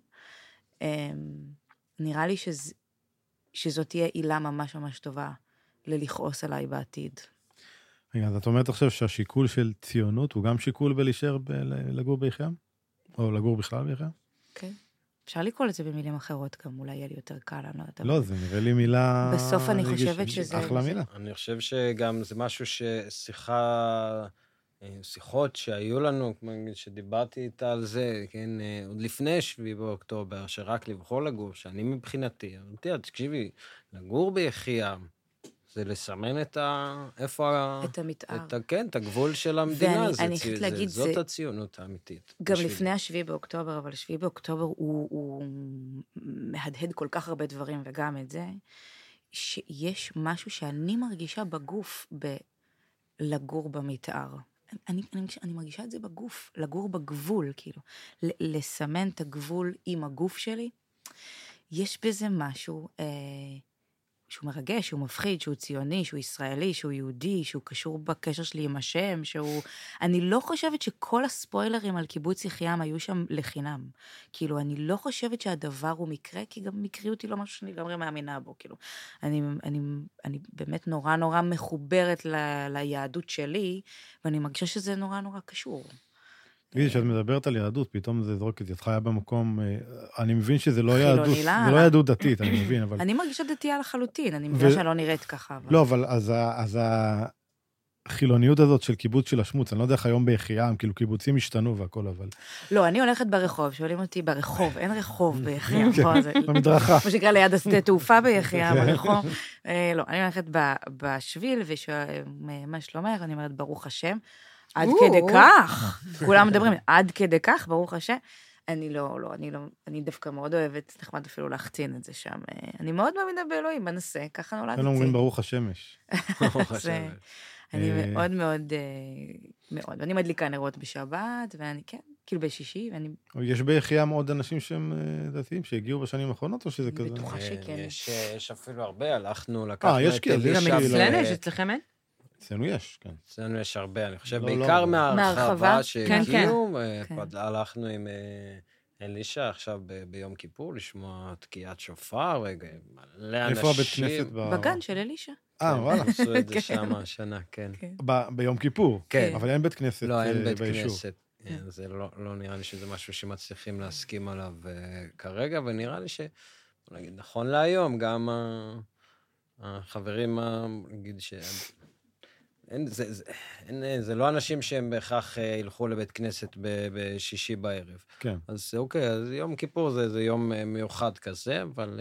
S7: נראה לי שזאת תהיה עילה ממש ממש טובה ללכעוס עליי בעתיד.
S6: רגע, אז את אומרת עכשיו שהשיקול של ציונות הוא גם שיקול בלהישאר לגור ביחיעם? או לגור בכלל ביחיעם?
S7: כן. אפשר לקרוא לזה במילים אחרות גם, אולי יהיה לי יותר קל, אני לא יודעת.
S6: לא, זה נראה לי מילה...
S7: בסוף אני חושבת שזה...
S6: אחלה מילה.
S3: אני חושב שגם זה משהו שיחות שהיו לנו, כמו שדיברתי איתה על זה, כן, עוד לפני 7 באוקטובר, שרק לבחור לגור, שאני מבחינתי, אמרתי, תקשיבי, לגור ביחיעם, זה לסמן את
S7: המתאר.
S3: כן, את הגבול של המדינה,
S7: להגיד,
S3: זאת הציונות האמיתית.
S7: גם לפני 7 באוקטובר, אבל 7 באוקטובר הוא מהדהד כל כך הרבה דברים, וגם את זה, שיש משהו שאני מרגישה בגוף בלגור במתאר. אני מרגישה את זה בגוף, לגור בגבול, כאילו, לסמן את הגבול עם הגוף שלי. יש בזה משהו שהוא מרגש, שהוא מפחיד, שהוא ציוני, שהוא ישראלי, שהוא יהודי, שהוא קשור בקשר שלי עם השם, אני לא חושבת שכל הספוילרים על קיבוץ יחיעם היו שם לחינם. כאילו, אני לא חושבת שהדבר הוא מקרה, כי גם מקריות היא לא משהו שאני לגמרי מאמינה בו. כאילו, אני באמת נורא נורא מחוברת ליהדות שלי, ואני מרגישה שזה נורא נורא קשור.
S6: תגידי, כשאת מדברת על יהדות, פתאום זה זורק את ידך היה במקום, אני מבין שזה לא יהדות, זה לא יהדות דתית, אני מבין, אבל...
S7: אני מרגישה דתייה לחלוטין, אני מבינה שאני לא נראית ככה.
S6: לא, אבל אז החילוניות הזאת של קיבוץ של השמוץ, אני לא יודע איך היום ביחיעם, כאילו קיבוצים השתנו והכל, אבל...
S7: לא, אני הולכת ברחוב, שואלים אותי ברחוב, אין רחוב ביחיעם פה,
S6: במדרכה.
S7: מה שנקרא ליד השדה תעופה ביחיעם, ברחוב. לא, אני הולכת בשביל, מה שלומך? אני אומרת, ברוך השם, עד כדי כך, כולם מדברים, עד כדי כך, ברוך השם. אני דווקא מאוד אוהבת, נחמד אפילו להחצין את זה שם. אני מאוד מאמינה באלוהים, בנושא, ככה נולדתי.
S6: הם אומרים ברוך השמש.
S3: ברוך השם.
S7: אני מאוד מאוד, מאוד, ואני מדליקה נרות בשבת, ואני, כן, כאילו בשישי, ואני...
S6: יש ביחיעם עוד אנשים שהם דתיים, שהגיעו בשנים האחרונות, או שזה כזה?
S7: בטוחה שכן.
S3: יש אפילו הרבה, הלכנו, לקחנו
S6: יש
S3: את
S6: כאלה,
S3: אלישע.
S5: גם אצלנו יש, אצלכם אין?
S6: אצלנו יש, כן.
S3: אצלנו יש הרבה, אני חושב,
S6: לא,
S3: בעיקר
S6: לא.
S3: מהרחבה שהגיעו,
S7: כן.
S3: הלכנו עם אלישע עכשיו ביום כיפור, לשמוע תקיעת שופר, מלא אנשים.
S6: איפה הבית כנסת?
S7: בגן של אלישע.
S6: וואלה.
S3: עשו את זה שם השנה, כן.
S6: ביום כיפור.
S3: כן.
S6: אבל אין בית כנסת
S3: לא, אין בית
S6: ביישוב.
S3: כנסת. זה לא נראה לי שזה משהו שמצליחים להסכים עליו כרגע, ונראה לי נגיד, נכון להיום, גם החברים, נגיד זה לא אנשים שהם בהכרח ילכו לבית כנסת בשישי בערב.
S6: כן.
S3: אז אוקיי, אז יום כיפור זה יום מיוחד כזה, אבל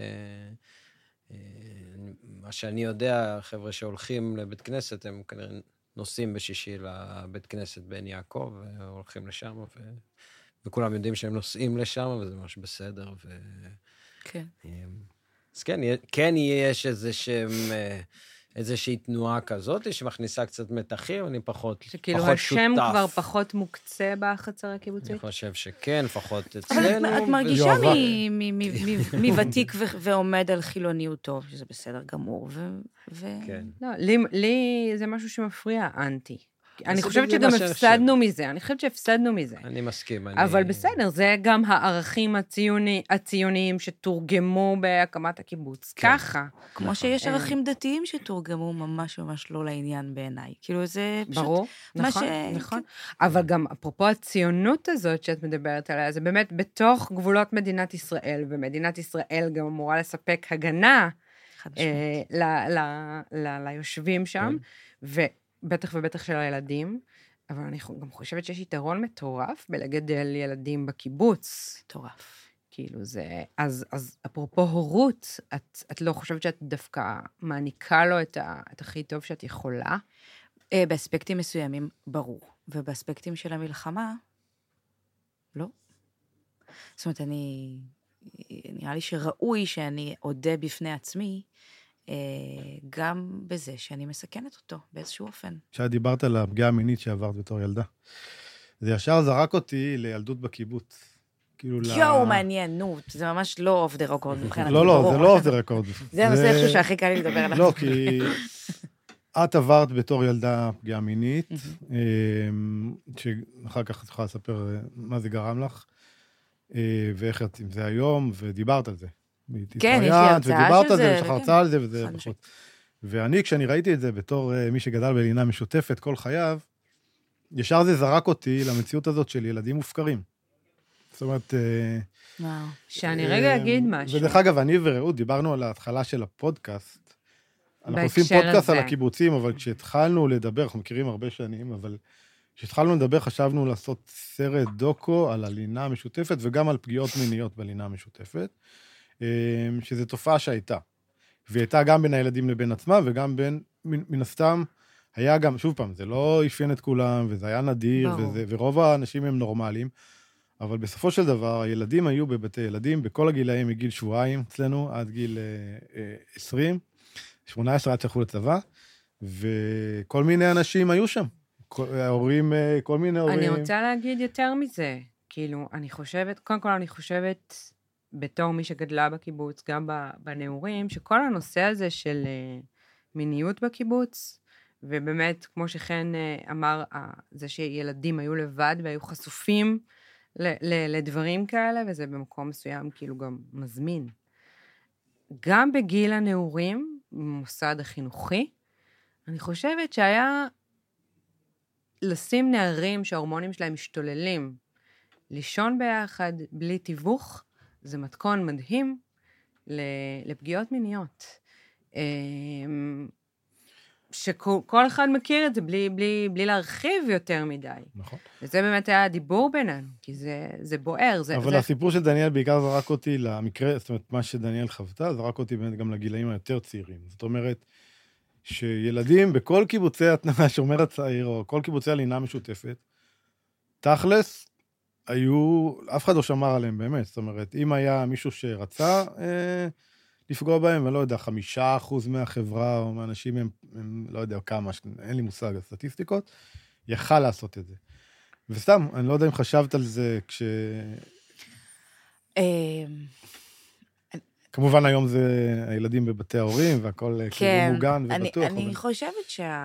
S3: מה שאני יודע, חבר'ה שהולכים לבית כנסת, הם כנראה נוסעים בשישי לבית כנסת בן יעקב, והולכים לשם, וכולם יודעים שהם נוסעים לשם, וזה ממש בסדר.
S7: כן.
S3: אז כן יש איזושהי תנועה כזאת, שמכניסה קצת מתחים, אני פחות שותף.
S5: שכאילו השם כבר פחות מוקצה בחצר הקיבוצית?
S3: אני חושב שכן, לפחות אצלנו.
S7: אבל את מרגישה מוותיק ועומד על חילוניותו, שזה בסדר גמור,
S3: כן.
S5: לא, לי זה משהו שמפריע, אנטי. אני חושבת שגם הפסדנו מזה,
S3: אני מסכים.
S5: אבל בסדר, זה גם הערכים הציוניים שתורגמו בהקמת הקיבוץ. ככה.
S7: כמו שיש ערכים דתיים שתורגמו ממש ממש לא לעניין בעיניי. כאילו זה פשוט...
S5: ברור, נכון. אבל גם אפרופו הציונות הזאת שאת מדברת עליה, זה באמת בתוך גבולות מדינת ישראל, ומדינת ישראל גם אמורה לספק הגנה ליושבים שם, בטח ובטח של הילדים, אבל אני גם חושבת שיש יתרון מטורף בלגדל ילדים בקיבוץ.
S7: מטורף.
S5: כאילו זה, אז אפרופו הורות, את לא חושבת שאת דווקא מעניקה לו את הכי טוב שאת יכולה?
S7: באספקטים מסוימים, ברור. ובאספקטים של המלחמה, לא. זאת אומרת, נראה לי שראוי שאני אודה בפני עצמי, גם בזה שאני מסכנת אותו באיזשהו אופן.
S6: כשאת דיברת על הפגיעה המינית שעברת בתור ילדה, זה ישר זרק אותי לילדות בקיבוץ.
S7: יואו, מעניין, נו, זה ממש לא אוף דה רקורד מבחינת.
S6: לא, זה לא אוף דה רקורד.
S7: זה הנושא איכשהו שהכי קל לי לדבר עליו.
S6: לא, כי את עברת בתור ילדה פגיעה מינית, שאחר כך את יכולה לספר מה זה גרם לך, ואיך את עם זה היום, ודיברת על זה.
S7: כן, יש לי הרצאה של זה.
S6: ודיברת על זה, יש לך הרצאה על זה, וזה פחות. ואני, כשאני ראיתי את זה בתור מי שגדל בלינה משותפת כל חייו, ישר זה זרק אותי למציאות הזאת של ילדים מופקרים. זאת אומרת...
S5: שאני רגע אגיד משהו.
S6: ודרך אגב, אני ורעות דיברנו על ההתחלה של הפודקאסט. אנחנו עושים פודקאסט על הקיבוצים, אבל כשהתחלנו לדבר, אנחנו מכירים הרבה שנים, אבל כשהתחלנו לדבר, חשבנו לעשות סרט דוקו על הלינה המשותפת, וגם על פגיעות מיניות בלינה המשותפת, שזו תופעה שהייתה. והיא הייתה גם בין הילדים לבין עצמם, וגם מן הסתם, היה גם, שוב פעם, זה לא אפיין את כולם, וזה היה נדיר, ורוב האנשים הם נורמליים, אבל בסופו של דבר, הילדים היו בבתי ילדים, בכל הגילאים מגיל שבועיים אצלנו, עד גיל 20, 18 עד שהלכו לצבא, וכל מיני אנשים היו שם. ההורים, כל מיני הורים.
S5: אני רוצה להגיד יותר מזה. כאילו, אני חושבת, קודם כל אני חושבת, בתור מי שגדלה בקיבוץ, גם בנעורים, שכל הנושא הזה של מיניות בקיבוץ, ובאמת, כמו שכן אמר, זה שילדים היו לבד והיו חשופים לדברים כאלה, וזה במקום מסוים כאילו גם מזמין. גם בגיל הנעורים, במוסד החינוכי, אני חושבת שהיה לשים נערים שההורמונים שלהם משתוללים, לישון ביחד בלי תיווך, זה מתכון מדהים לפגיעות מיניות. שכל אחד מכיר את זה בלי להרחיב יותר מדי.
S6: נכון.
S5: וזה באמת היה הדיבור בינינו, כי זה בוער.
S6: אבל הסיפור של דניאל בעיקר זרק אותי למקרה, זאת אומרת, מה שדניאל חוותה, זרק אותי באמת גם לגילאים היותר צעירים. זאת אומרת, שילדים בכל קיבוצי השומר הצעיר, או כל קיבוצי הלינה המשותפת, תכלס, אף אחד לא שמר עליהם באמת. זאת אומרת, אם היה מישהו שרצה לפגוע בהם, ואני לא יודע, 5% מהחברה או מהאנשים הם לא יודע כמה, אין לי מושג על סטטיסטיקות, יכל לעשות את זה. וסתם, אני לא יודע אם חשבת על זה כמובן היום זה הילדים בבתי ההורים, והכל כאילו מוגן ובטוח.
S7: אני חושבת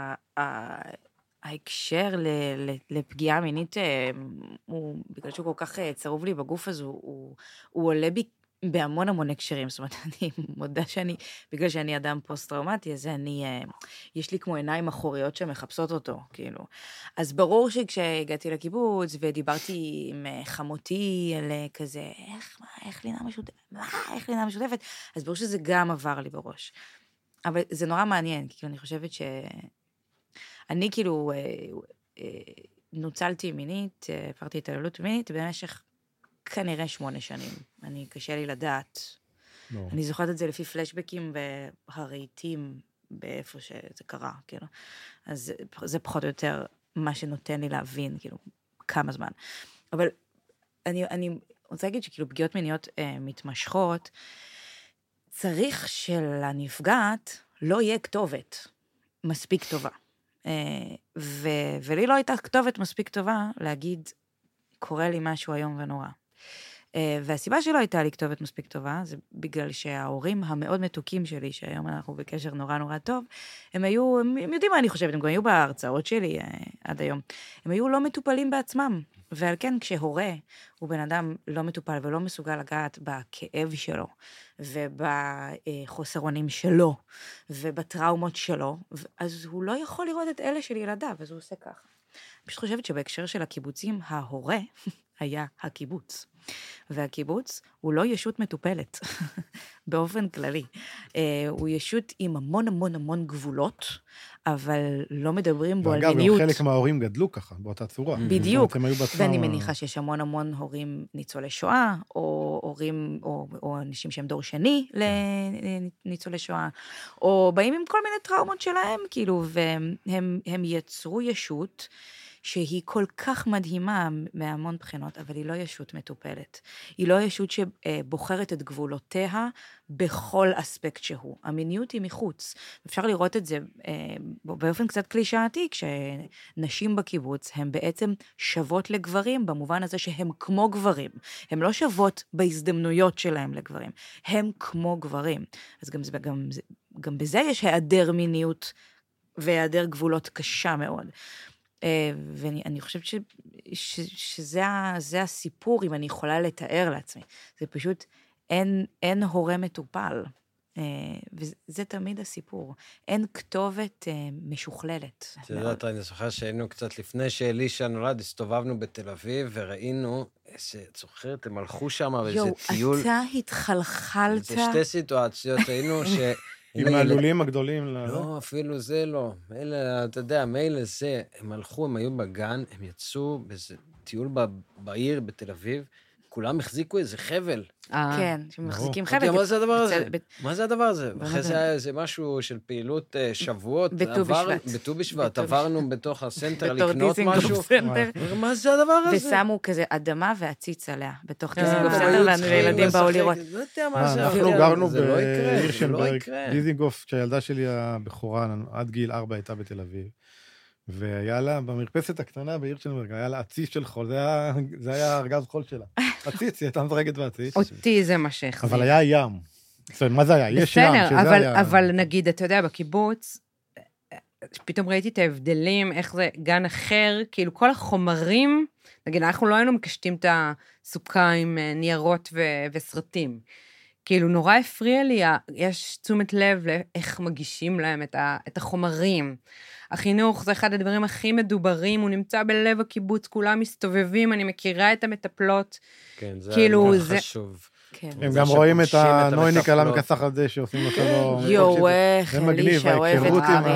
S7: ההקשר לפגיעה מינית, בגלל שהוא כל כך צרוב לי בגוף הזה, הוא עולה בי בהמון המון הקשרים. זאת אומרת, אני מודה בגלל שאני אדם פוסט-טראומטי, אז יש לי כמו עיניים אחוריות שמחפשות אותו, כאילו. אז ברור שכשהגעתי לקיבוץ, ודיברתי עם חמותי על כזה, איך לינה משותפת? אז ברור שזה גם עבר לי בראש. אבל זה נורא מעניין, כי אני חושבת אני כאילו נוצלתי מינית, עברתי התעללות מינית במשך כנראה 8 שנים. קשה לי לדעת. אני זוכרת את זה לפי פלשבקים והרהיטים באיפה שזה קרה, כאילו. אז זה פחות או יותר מה שנותן לי להבין, כאילו, כמה זמן. אבל אני רוצה להגיד שכאילו פגיעות מיניות מתמשכות, צריך שלנפגעת לא יהיה כתובת מספיק טובה. ולי לא הייתה כתובת מספיק טובה להגיד, קורה לי משהו היום ונורא. והסיבה שלא הייתה לי כתובת מספיק טובה, זה בגלל שההורים המאוד מתוקים שלי, שהיום אנחנו בקשר נורא נורא טוב, הם יודעים מה אני חושבת, הם גם היו בהרצאות שלי עד היום, הם היו לא מטופלים בעצמם, ועל כן כשהורה הוא בן אדם לא מטופל ולא מסוגל לגעת בכאב שלו, ובחוסרונים שלו, ובטראומות שלו, אז הוא לא יכול לראות את אלה של ילדיו, אז הוא עושה ככה. אני פשוט חושבת שבהקשר של הקיבוצים, ההורה היה הקיבוץ. והקיבוץ הוא לא ישות מטופלת, באופן כללי. הוא ישות עם המון המון המון גבולות, אבל לא מדברים בו על מיניות.
S6: ואגב, חלק מההורים גדלו ככה, באותה צורה.
S7: בדיוק, ואני מניחה שיש המון המון הורים ניצולי שואה, או הורים, או אנשים שהם דור שני לניצולי שואה, או באים עם כל מיני טראומות שלהם, כאילו, והם יצרו ישות, שהיא כל כך מדהימה מהמון בחינות, אבל היא לא ישות מטופלת. היא לא ישות שבוחרת את גבולותיה בכל אספקט שהוא. המיניות היא מחוץ. אפשר לראות את זה באופן קצת קלישאתי, כשנשים בקיבוץ הן בעצם שוות לגברים, במובן הזה שהם כמו גברים. הן לא שוות בהזדמנויות שלהם לגברים. הם כמו גברים. אז גם בזה יש היעדר מיניות והיעדר גבולות קשה מאוד. ואני חושבת שזה הסיפור, אם אני יכולה לתאר לעצמי. זה פשוט, אין הורה מטופל, וזה תמיד הסיפור. אין כתובת משוכללת.
S3: את יודעת, אני זוכר שהיינו קצת לפני שאלישה נולד, הסתובבנו בתל אביב, וראינו, את זוכרת, הם הלכו שם, וזה טיול.
S7: אתה התחלחלת.
S3: זה 2 סיטואציות, היינו
S6: עם העלולים הגדולים.
S3: לא, אפילו זה לא. אתה יודע, מילא זה, הם הלכו, הם היו בגן, הם יצאו באיזה טיול בעיר בתל אביב, כולם החזיקו איזה חבל.
S7: כן, שמחזיקים חבל.
S3: מה זה הדבר הזה? מה זה הדבר הזה? אחרי זה היה איזה משהו של פעילות שבועות. בט"ו בשבט. עברנו בתוך הסנטר לקנות משהו. מה זה הדבר הזה?
S7: ושמו כזה אדמה והציץ עליה, בתוך דיזינגוף סנטר, והילדים באו לראות.
S3: לא יודע מה זה.
S6: אנחנו גרנו בהירשנברג, דיזינגוף, כשהילדה שלי הבכורה, עד גיל 4 הייתה בתל אביב. והיה לה, במרפסת הקטנה בהירשנברג, היה לה עציץ של חול, זה היה ארגז חול שלה. עציץ, היא הייתה מזרגת בעציץ.
S5: אותי זה מה שהחזיר.
S6: אבל היה ים. מה זה היה? יש ים, שזה היה.
S5: אבל נגיד, אתה יודע, בקיבוץ, פתאום ראיתי את ההבדלים, איך זה גן אחר, כאילו כל החומרים, נגיד, אנחנו לא היינו מקשטים את הסוכה עם ניירות וסרטים. כאילו, נורא הפריע לי, יש תשומת לב לאיך מגישים להם את החומרים. החינוך זה אחד הדברים הכי מדוברים, הוא נמצא בלב הקיבוץ, כולם מסתובבים, אני מכירה את המטפלות.
S3: כן, זה
S5: כאילו,
S3: מאוד חשוב.
S6: הם גם רואים את הנויניק על המכסח הזה, שעושים אותו לא...
S7: יואו, איך אלישה אוהבת ערים.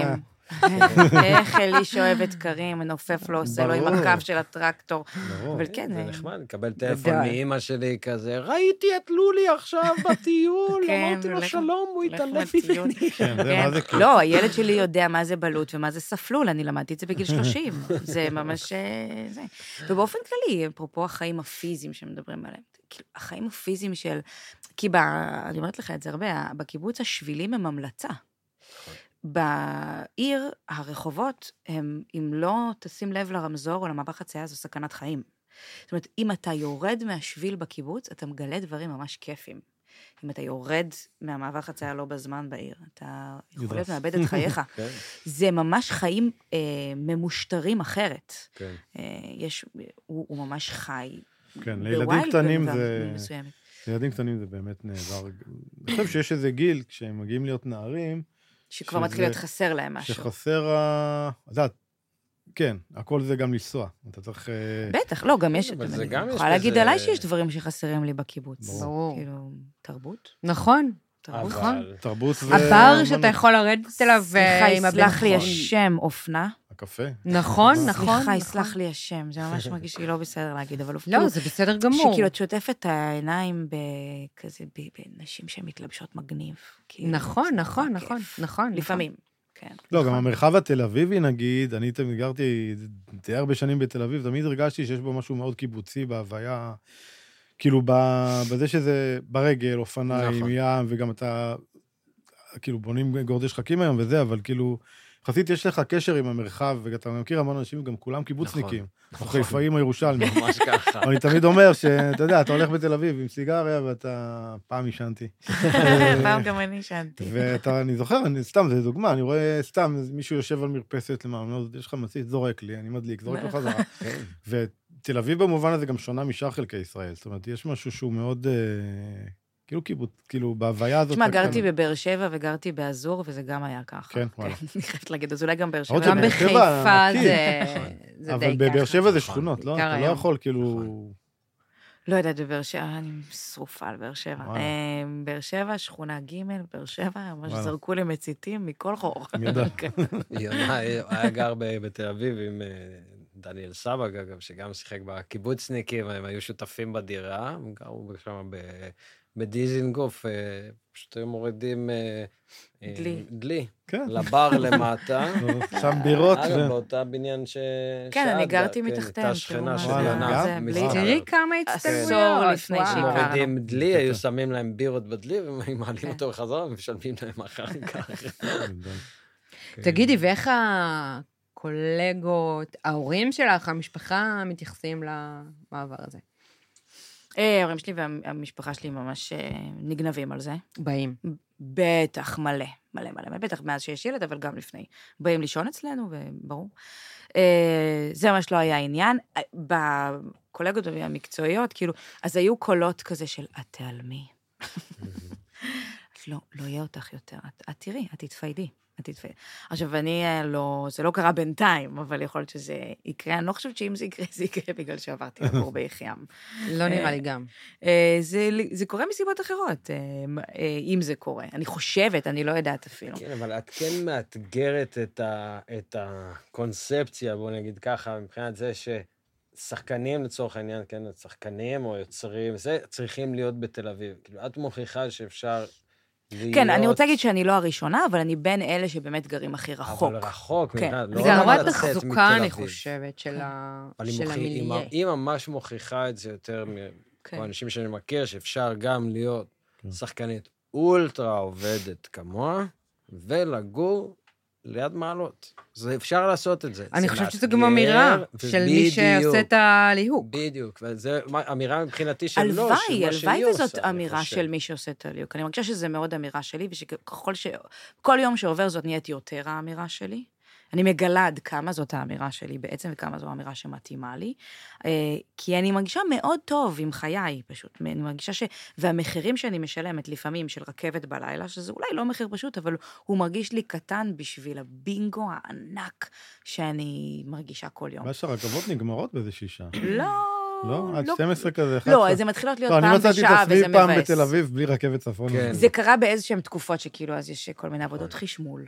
S7: איך אלי שאוהב את קרים, נופף לו, עושה לו עם הקו של הטרקטור. אבל כן.
S3: זה נחמד, לקבל טלפון מאמא שלי כזה, ראיתי את לולי עכשיו בטיול, אמרתי לו שלום, הוא התעלם ממני.
S7: לא, הילד שלי יודע מה זה בלוט ומה זה ספלול, אני למדתי את זה בגיל 30. זה ממש זה. ובאופן כללי, אפרופו החיים הפיזיים שמדברים עליהם, החיים הפיזיים של, כי אני אומרת לך את זה הרבה, בקיבוץ השבילים הם המלצה. בעיר, הרחובות, אם לא תשים לב לרמזור או למעבר חצייה, זו סכנת חיים. זאת אומרת, אם אתה יורד מהשביל בקיבוץ, אתה מגלה דברים ממש כיפים. אם אתה יורד מהמעבר חצייה לא בזמן בעיר, אתה יכול להיות מאבד את חייך. זה ממש חיים ממושטרים אחרת. הוא ממש חי.
S6: כן, לילדים קטנים זה באמת נהדר. אני חושב שיש איזה גיל, כשהם מגיעים להיות נערים,
S7: שכבר מתחיל להיות חסר להם משהו.
S6: שחסר, כן, הכל זה גם לנסוע. אתה צריך...
S7: בטח, לא, גם יש... אני יכולה להגיד עליי שיש דברים שחסרים לי בקיבוץ.
S5: ברור.
S7: כאילו, תרבות.
S5: נכון.
S6: תרבות
S5: הבר שאתה יכול לרדת אליו עם הבן.
S7: סלח לי השם, אופנה.
S6: הקפה.
S5: נכון.
S7: סליחה, יסלח לי השם. זה ממש מרגיש לי לא בסדר להגיד, אבל...
S5: לא, זה בסדר גמור.
S7: שכאילו את שוטפת את העיניים בכזה, בנשים שהן מגניב.
S5: נכון.
S7: לפעמים.
S6: לא, גם המרחב התל אביבי, נגיד, אני גרתי די הרבה שנים בתל אביב, תמיד הרגשתי שיש בו משהו מאוד קיבוצי בהוויה, כאילו בזה שזה ברגל, אופניים, ים, וגם אתה, כאילו בונים גורדי שחקים היום וזה, אבל כאילו, חסית יש לך קשר עם המרחב, ואתה מכיר המון אנשים, גם כולם קיבוצניקים, או חיפאים או ירושלמים.
S3: ממש ככה.
S6: אני תמיד אומר שאתה יודע, אתה הולך בתל אביב עם סיגריה, ואתה פעם ישנתי.
S7: פעם גם אני ישנתי.
S6: ואני זוכר, סתם, זו דוגמה, אני רואה סתם, מישהו יושב על מרפסת למעלה, יש לך מצית, זורק לי, אני מדליק, זורק לו חזרה. ותל אביב במובן הזה גם שונה משאר חלקי ישראל, זאת אומרת, יש משהו שהוא מאוד... כאילו קיבוץ, כאילו בהוויה הזאת...
S7: תשמע, גרתי בבאר שבע וגרתי באזור, וזה גם היה ככה.
S6: כן, וואלה.
S7: אני חייבת להגיד, אז אולי גם באר שבע.
S5: גם בחיפה זה די ככה.
S6: אבל בבאר שבע זה שכונות, לא? אתה לא יכול כאילו...
S7: לא יודעת, בבאר שבע, אני שרופה על באר שבע. באר שבע, שכונה ג', באר שבע, ממש זרקו לי מציתים מכל חור.
S3: יונה היה גר בתל אביב עם... דניאל סבג, אגב, שגם שיחק בקיבוצניקים, הם היו שותפים בדירה, הם גרו שם בדיזינגוף, פשוט היו מורידים דלי, לבר למטה.
S6: שם בירות.
S3: אגב, באותה בניין
S7: כן, אני גרתי מתחתיהם.
S3: הייתה שכנה של יונה.
S5: תראי כמה הצטלמויות.
S7: לפני שהכרנו.
S3: מורידים דלי, היו שמים להם בירות בדלי, ומעלים אותו בחזרה, ומשלמים להם אחר כך.
S5: תגידי, ואיך הקולגות, ההורים שלך, המשפחה, מתייחסים למעבר הזה?
S7: ההורים שלי והמשפחה שלי ממש נגנבים על זה.
S5: באים.
S7: בטח, מלא, בטח מאז שיש ילד, אבל גם לפני. באים לישון אצלנו, וברור. זה ממש לא היה עניין. בקולגות המקצועיות, כאילו, אז היו קולות כזה של, את תעלמי. לא יהיה אותך יותר, את תראי, את תתפיידי. עכשיו, זה לא קרה בינתיים, אבל יכול להיות שזה יקרה. אני לא חושבת שאם זה יקרה, זה יקרה בגלל שעברתי לגור ביחיים.
S5: לא נראה לי גם.
S7: זה קורה מסיבות אחרות, אם זה קורה. אני חושבת, אני לא יודעת אפילו.
S3: כן, אבל את כן מאתגרת את הקונספציה, בוא נגיד ככה, מבחינת זה ששחקנים לצורך העניין, כן, שחקנים או יוצרים, זה צריכים להיות בתל אביב. כאילו, את מוכיחה שאפשר...
S7: כן, אני רוצה להגיד שאני לא הראשונה, אבל אני בין אלה שבאמת גרים הכי רחוק.
S3: אבל רחוק, לא
S5: זה הרבה תחזוקה, אני חושבת, של המיליה.
S3: היא ממש מוכיחה את זה יותר מאנשים שאני מכיר, שאפשר גם להיות שחקנית אולטרה עובדת כמוה, ולגור ליד מעלות. זה אפשר לעשות את זה.
S5: אני חושבת שזו גם אמירה של מי שעושה את הליהוק.
S3: בדיוק, וזו אמירה מבחינתי של לא,
S7: הלוואי וזאת אמירה של מי שעושה את הליהוק. אני מרגישה שזה מאוד אמירה שלי, כל יום שעובר זאת נהיית יותר האמירה שלי. אני מגלה עד כמה זאת האמירה שלי בעצם, וכמה זו האמירה שמתאימה לי, כי אני מרגישה מאוד טוב עם חיי, פשוט. אני מרגישה והמחירים שאני משלמת לפעמים של רכבת בלילה, שזה אולי לא מחיר פשוט, אבל הוא מרגיש לי קטן בשביל הבינגו הענק שאני מרגישה כל יום.
S6: מה שהרכבות נגמרות באיזה 6?
S7: לא,
S6: לא? עד 12 כזה, 11.
S7: לא, זה מתחילות להיות פעם
S6: אני מצאתי את
S7: בשעה,
S6: עצמי
S7: וזה
S6: פעם
S7: מבאס.
S6: בתל אביב בלי רכבת צפון.
S3: כן.
S7: זה קרה באיזשהם תקופות שכאילו, אז יש כל מיני עבודות חשמול.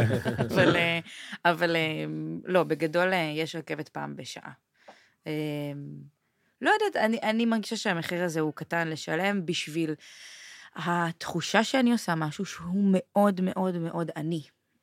S7: אבל לא, בגדול יש רכבת פעם בשעה. לא יודעת, אני מרגישה שהמחיר הזה הוא קטן לשלם בשביל התחושה שאני עושה משהו שהוא מאוד מאוד מאוד עני.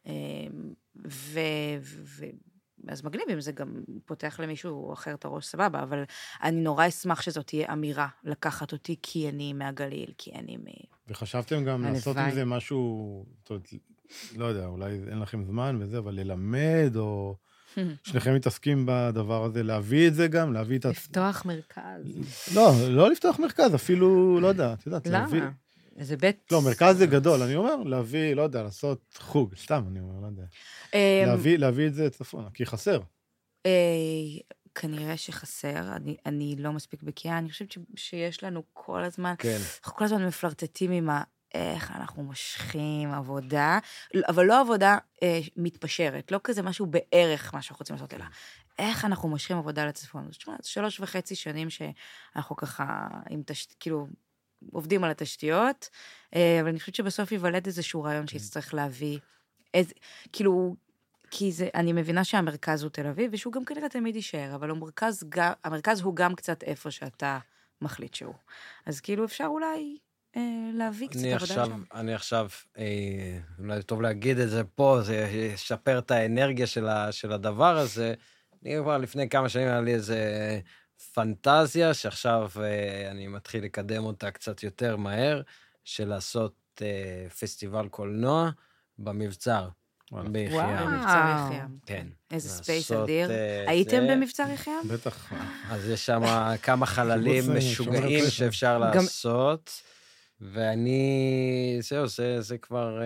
S7: אז מגניב אם זה גם פותח למישהו אחר את הראש סבבה, אבל אני נורא אשמח שזאת תהיה אמירה, לקחת אותי כי אני מהגליל, כי אני
S6: וחשבתם גם לעשות עם זה משהו, לא יודע, אולי אין לכם זמן וזה, אבל ללמד, או שניכם מתעסקים בדבר הזה, להביא את זה גם, להביא את...
S5: לפתוח מרכז.
S6: לא לפתוח מרכז, אפילו, לא יודע, את יודעת, להביא...
S5: למה? איזה בית...
S6: לא, מרכז זה גדול, אני אומר, להביא, לא יודע, לעשות חוג, סתם, אני אומר, לא יודע. להביא את זה צפונה, כי חסר.
S7: כנראה שחסר, אני לא מספיק בקיאה, אני חושבת שיש לנו כל הזמן,
S3: כן.
S7: אנחנו כל הזמן מפלרטטים עם איך אנחנו מושכים עבודה, אבל לא עבודה מתפשרת, לא כזה משהו בערך מה שאנחנו רוצים לעשות, אלא איך אנחנו מושכים עבודה לצפון. זאת אומרת, 3.5 שנים שאנחנו ככה, כאילו, עובדים על התשתיות, אבל אני חושבת שבסוף ייוולד איזשהו רעיון שיצטרך להביא, כאילו, כי אני מבינה שהמרכז הוא תל אביב, ושהוא גם כנראה תמיד יישאר, אבל המרכז הוא גם קצת איפה שאתה מחליט שהוא. אז כאילו אפשר אולי להביא קצת עבודה שם.
S3: אני עכשיו, אולי טוב להגיד את זה פה, זה ישפר את האנרגיה של הדבר הזה. אני כבר לפני כמה שנים היה לי איזה פנטזיה, שעכשיו אני מתחיל לקדם אותה קצת יותר מהר, של לעשות פסטיבל קולנוע במבצר. ביחיעם.
S7: מבצר יחיעם.
S3: כן.
S7: איזה ספייס אדיר. הייתם במבצר יחיעם?
S6: בטח.
S3: אז יש שם כמה חללים משוגעים שאפשר לעשות, ואני, זהו, זה כבר,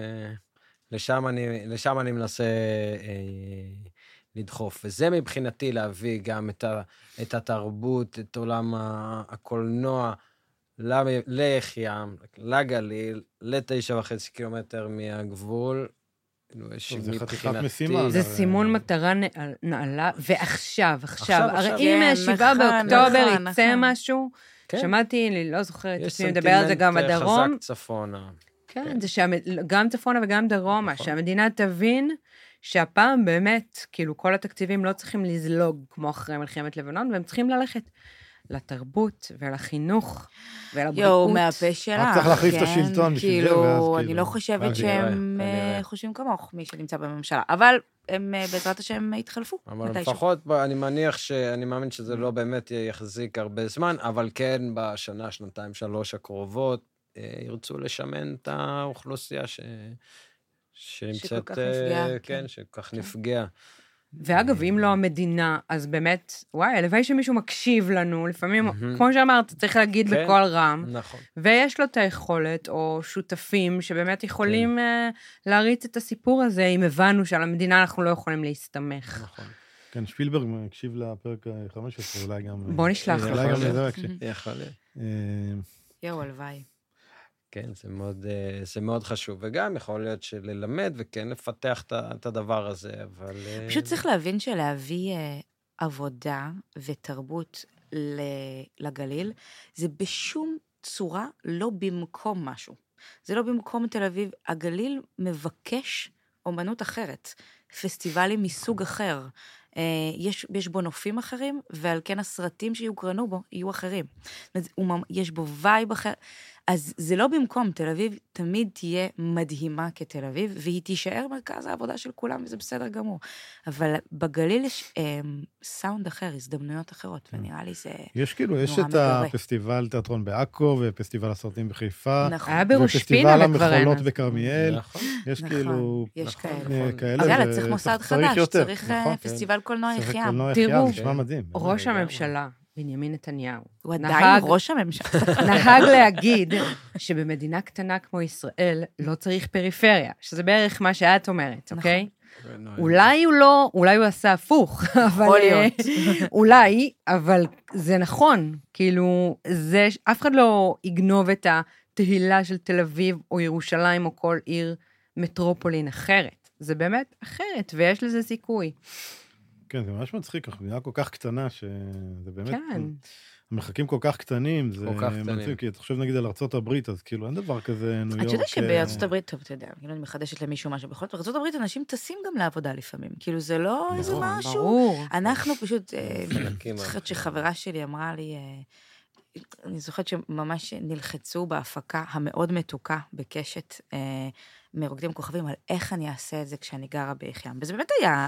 S3: לשם אני מנסה לדחוף. וזה מבחינתי להביא גם את התרבות, את עולם הקולנוע, ליחיעם, לגליל, ל9.5 קילומטר מהגבול,
S6: זה חתיכת משימה.
S5: זה סימון מטרה נעלה, ועכשיו, הרי אם 7 באוקטובר יצא משהו, שמעתי, אני לא זוכרת, אני מדבר על זה גם בדרום.
S3: חזק צפונה.
S5: כן, זה גם צפונה וגם דרומה, שהמדינה תבין שהפעם באמת, כאילו כל התקציבים לא צריכים לזלוג כמו אחרי מלחמת לבנון, והם צריכים ללכת לתרבות ולחינוך ולבריאות.
S7: יואו, מהפה שלה.
S6: רק צריך להחליף את השלטון בשביל זה, ואז כאילו...
S7: אני לא חושבת שהם חושבים כמוך, מי שנמצא בממשלה, אבל הם בעזרת השם התחלפו.
S3: אבל לפחות, אני מאמין שזה לא באמת יחזיק הרבה זמן, אבל כן בשנה, 2, 3 הקרובות, ירצו לשמן את האוכלוסייה שנמצאת, כן, שכך נפגעה.
S5: ואגב, אם לא המדינה, אז באמת, וואי, הלוואי שמישהו מקשיב לנו, לפעמים, כמו שאמרת, צריך להגיד בקול רם,
S3: נכון.
S5: ויש לו את היכולת, או שותפים שבאמת יכולים להריץ את הסיפור הזה, אם הבנו שעל המדינה אנחנו לא יכולים להסתמך.
S3: נכון.
S6: כן, שפילברג הקשיב לפרק 15, אולי גם...
S5: בוא נשלח לך.
S6: אולי גם לזה הקשיב.
S3: יכול להיות.
S7: יואו, הלוואי.
S3: כן, זה מאוד חשוב, וגם יכול להיות שללמד וכן לפתח את הדבר הזה, אבל...
S7: פשוט צריך להבין שלהביא עבודה ותרבות לגליל, זה בשום צורה לא במקום משהו. זה לא במקום תל אביב. הגליל מבקש אומנות אחרת, פסטיבלים מסוג אחר. יש בו נופים אחרים, ועל כן הסרטים שיוקרנו בו יהיו אחרים. יש בו וייב אחר. אז זה לא במקום, תל אביב תמיד תהיה מדהימה כתל אביב, והיא תישאר מרכז העבודה של כולם, וזה בסדר גמור. אבל בגליל יש סאונד אחר, הזדמנויות אחרות, ונראה לי זה נורא מגרה.
S6: יש כאילו, יש את הפסטיבל תיאטרון בעכו, ופסטיבל הסרטים בחיפה,
S5: נכון. היה בראש פינה
S6: ופסטיבל המחולות בכרמיאל. יש כאילו...
S7: יש
S6: כאלה.
S7: יאללה, צריך מוסד חדש, צריך פסטיבל קולנוע יחיעם.
S5: תראו,
S6: נשמע מדהים.
S5: ראש הממשלה, בנימין נתניהו.
S7: הוא עדיין ראש הממשלה.
S5: נהג להגיד שבמדינה קטנה כמו ישראל לא צריך פריפריה, שזה בערך מה שאת אומרת, אוקיי? אולי הוא עשה הפוך, אולי, אבל זה נכון, כאילו, אף אחד לא יגנוב את התהילה של תל אביב או ירושלים או כל עיר מטרופולין אחרת. זה באמת אחרת, ויש לזה סיכוי.
S6: כן, זה ממש מצחיק, אנחנו מדינה כל כך קטנה, שזה באמת...
S5: כן.
S6: המרחקים כל כך קטנים, זה
S3: כל כך קטנים.
S6: מצחיק, כי אתה חושב נגיד על ארצות הברית, אז כאילו אין דבר כזה ניו יורק.
S7: אתה יודע שבארצות הברית, טוב, אתה יודע, כאילו אני מחדשת למישהו משהו, בכל זאת, בארצות הברית אנשים טסים גם לעבודה לפעמים, כאילו זה לא איזה משהו.
S5: ברור.
S7: אנחנו פשוט,
S3: חלקים
S7: זוכרת שחברה שלי אמרה לי, אני זוכרת שממש נלחצו בהפקה המאוד מתוקה בקשת מרוקדים כוכבים, על איך אני אעשה את זה כשאני גרה ביחיעם. וזה באמת היה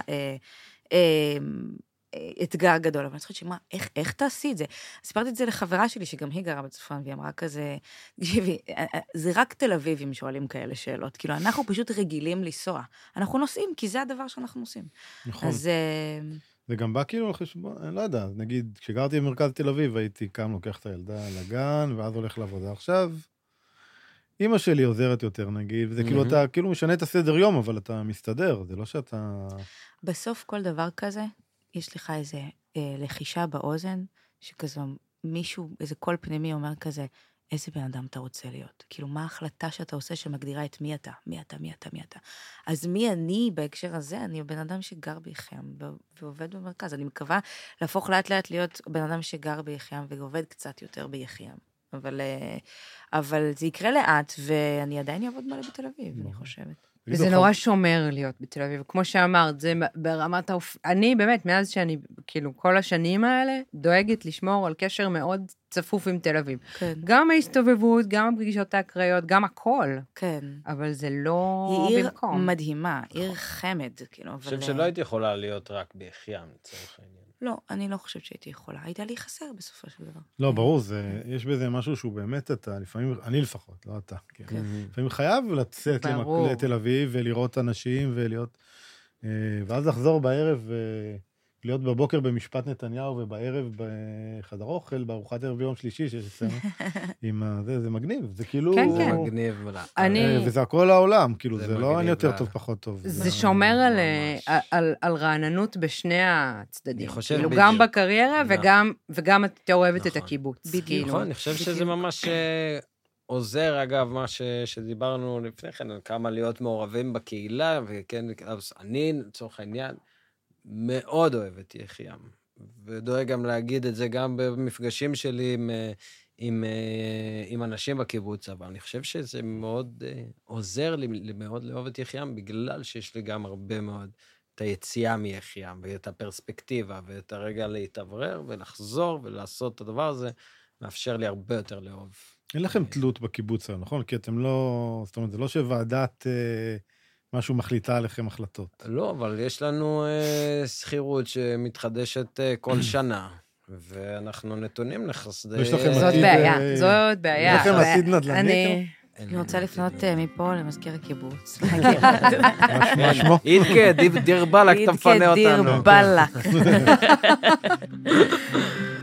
S7: אתגר גדול, אבל אני זוכרת שמה, איך תעשי את זה? סיפרתי את זה לחברה שלי, שגם היא גרה בצפון, והיא אמרה כזה, תקשיבי, זה רק תל אביבים שואלים כאלה שאלות, כאילו, אנחנו פשוט רגילים לנסוע. אנחנו נוסעים, כי זה הדבר שאנחנו עושים.
S6: נכון.
S7: אז...
S6: זה גם בא כאילו לחשבון, אני לא יודע, נגיד, כשגרתי במרכז תל אביב, הייתי קם לוקח את הילדה לגן, ואז הולך לעבודה. עכשיו, אמא שלי עוזרת יותר, נגיד, וזה כאילו, אתה כאילו משנה את הסדר יום, אבל אתה מסתדר, זה לא שאתה...
S7: בסוף כל דבר כזה, יש לך איזה לחישה באוזן, שכזו מישהו, איזה קול פנימי אומר כזה, איזה בן אדם אתה רוצה להיות? כאילו, מה ההחלטה שאתה עושה שמגדירה את מי אתה? מי אתה, מי אתה, מי אתה? אז מי אני בהקשר הזה? אני בן אדם שגר ביחיעם ועובד במרכז. אני מקווה להפוך לאט לאט להיות בן אדם שגר ביחיעם ועובד קצת יותר ביחיעם. אבל זה יקרה לאט, ואני עדיין אעבוד מלא בתל אביב, אני חושבת.
S5: וזה נורא שומר להיות בתל אביב. כמו שאמרת, זה ברמת אני באמת, מאז שאני, כאילו, כל השנים האלה, דואגת לשמור על קשר מאוד צפוף עם תל אביב.
S7: כן.
S5: גם ההסתובבות, גם הפגישות האקראיות, גם הכל.
S7: כן.
S5: אבל זה לא
S7: היא עיר
S5: במקום.
S7: מדהימה, עיר חמד, כאילו.
S3: אני חושב שלא הייתי יכולה להיות רק ביחיעם, לצורך העניין.
S7: לא, אני לא חושבת שהייתי יכולה. הייתה לי חסר בסופו של דבר.
S6: לא, ברור, יש בזה משהו שהוא באמת, אתה לפעמים, אני לפחות, לא אתה. לפעמים חייב לצאת לתל אביב ולראות אנשים ולהיות, ואז לחזור בערב, להיות בבוקר במשפט נתניהו ובערב בחדר אוכל, בארוחת ערב יום שלישי שיש אצלנו, זה מגניב, זה כאילו...
S5: כן,
S3: זה
S5: כן.
S3: מגניב.
S6: וזה הכל העולם, כאילו,
S3: זה
S6: זה לא
S3: מגניב,
S6: אני יותר טוב, פחות טוב.
S5: זה שומר על רעננות בשני הצדדים.
S3: אני חושב
S5: כאילו,
S3: בדיוק.
S5: גם בקריירה
S3: נכון.
S5: וגם את אוהבת את
S3: נכון.
S5: הקיבוץ.
S7: בדיוק.
S5: כאילו.
S3: נכון, אני חושב שזה ממש עוזר, אגב, מה שדיברנו לפני כן, על כמה להיות מעורבים בקהילה, וכן, אני, לצורך העניין, מאוד אוהב את יחיעם, ודואג גם להגיד את זה גם במפגשים שלי עם אנשים בקיבוץ, אבל אני חושב שזה מאוד עוזר לי מאוד לאהוב את יחיעם, בגלל שיש לי גם הרבה מאוד את היציאה מיחיעם, ואת הפרספקטיבה, ואת הרגע להתאוורר, ולחזור ולעשות את הדבר הזה, מאפשר לי הרבה יותר לאהוב.
S6: אין לכם תלות בקיבוץ, נכון? כי אתם לא, זאת אומרת, זה לא שוועדת משהו מחליטה עליכם החלטות.
S3: לא, אבל יש לנו שכירות שמתחדשת כל שנה, ואנחנו נתונים לחסדי...
S6: יש לכם
S5: זאת
S6: עתיד,
S5: בעיה, זאת בעיה.
S6: יש לכם עתיד נדל"ני?
S7: אני רוצה לפנות מפה למזכיר הקיבוץ.
S6: מה שמו?
S3: איתקה, דיר בלק, אתה מפנה אותנו.
S7: איתקה דיר בלק.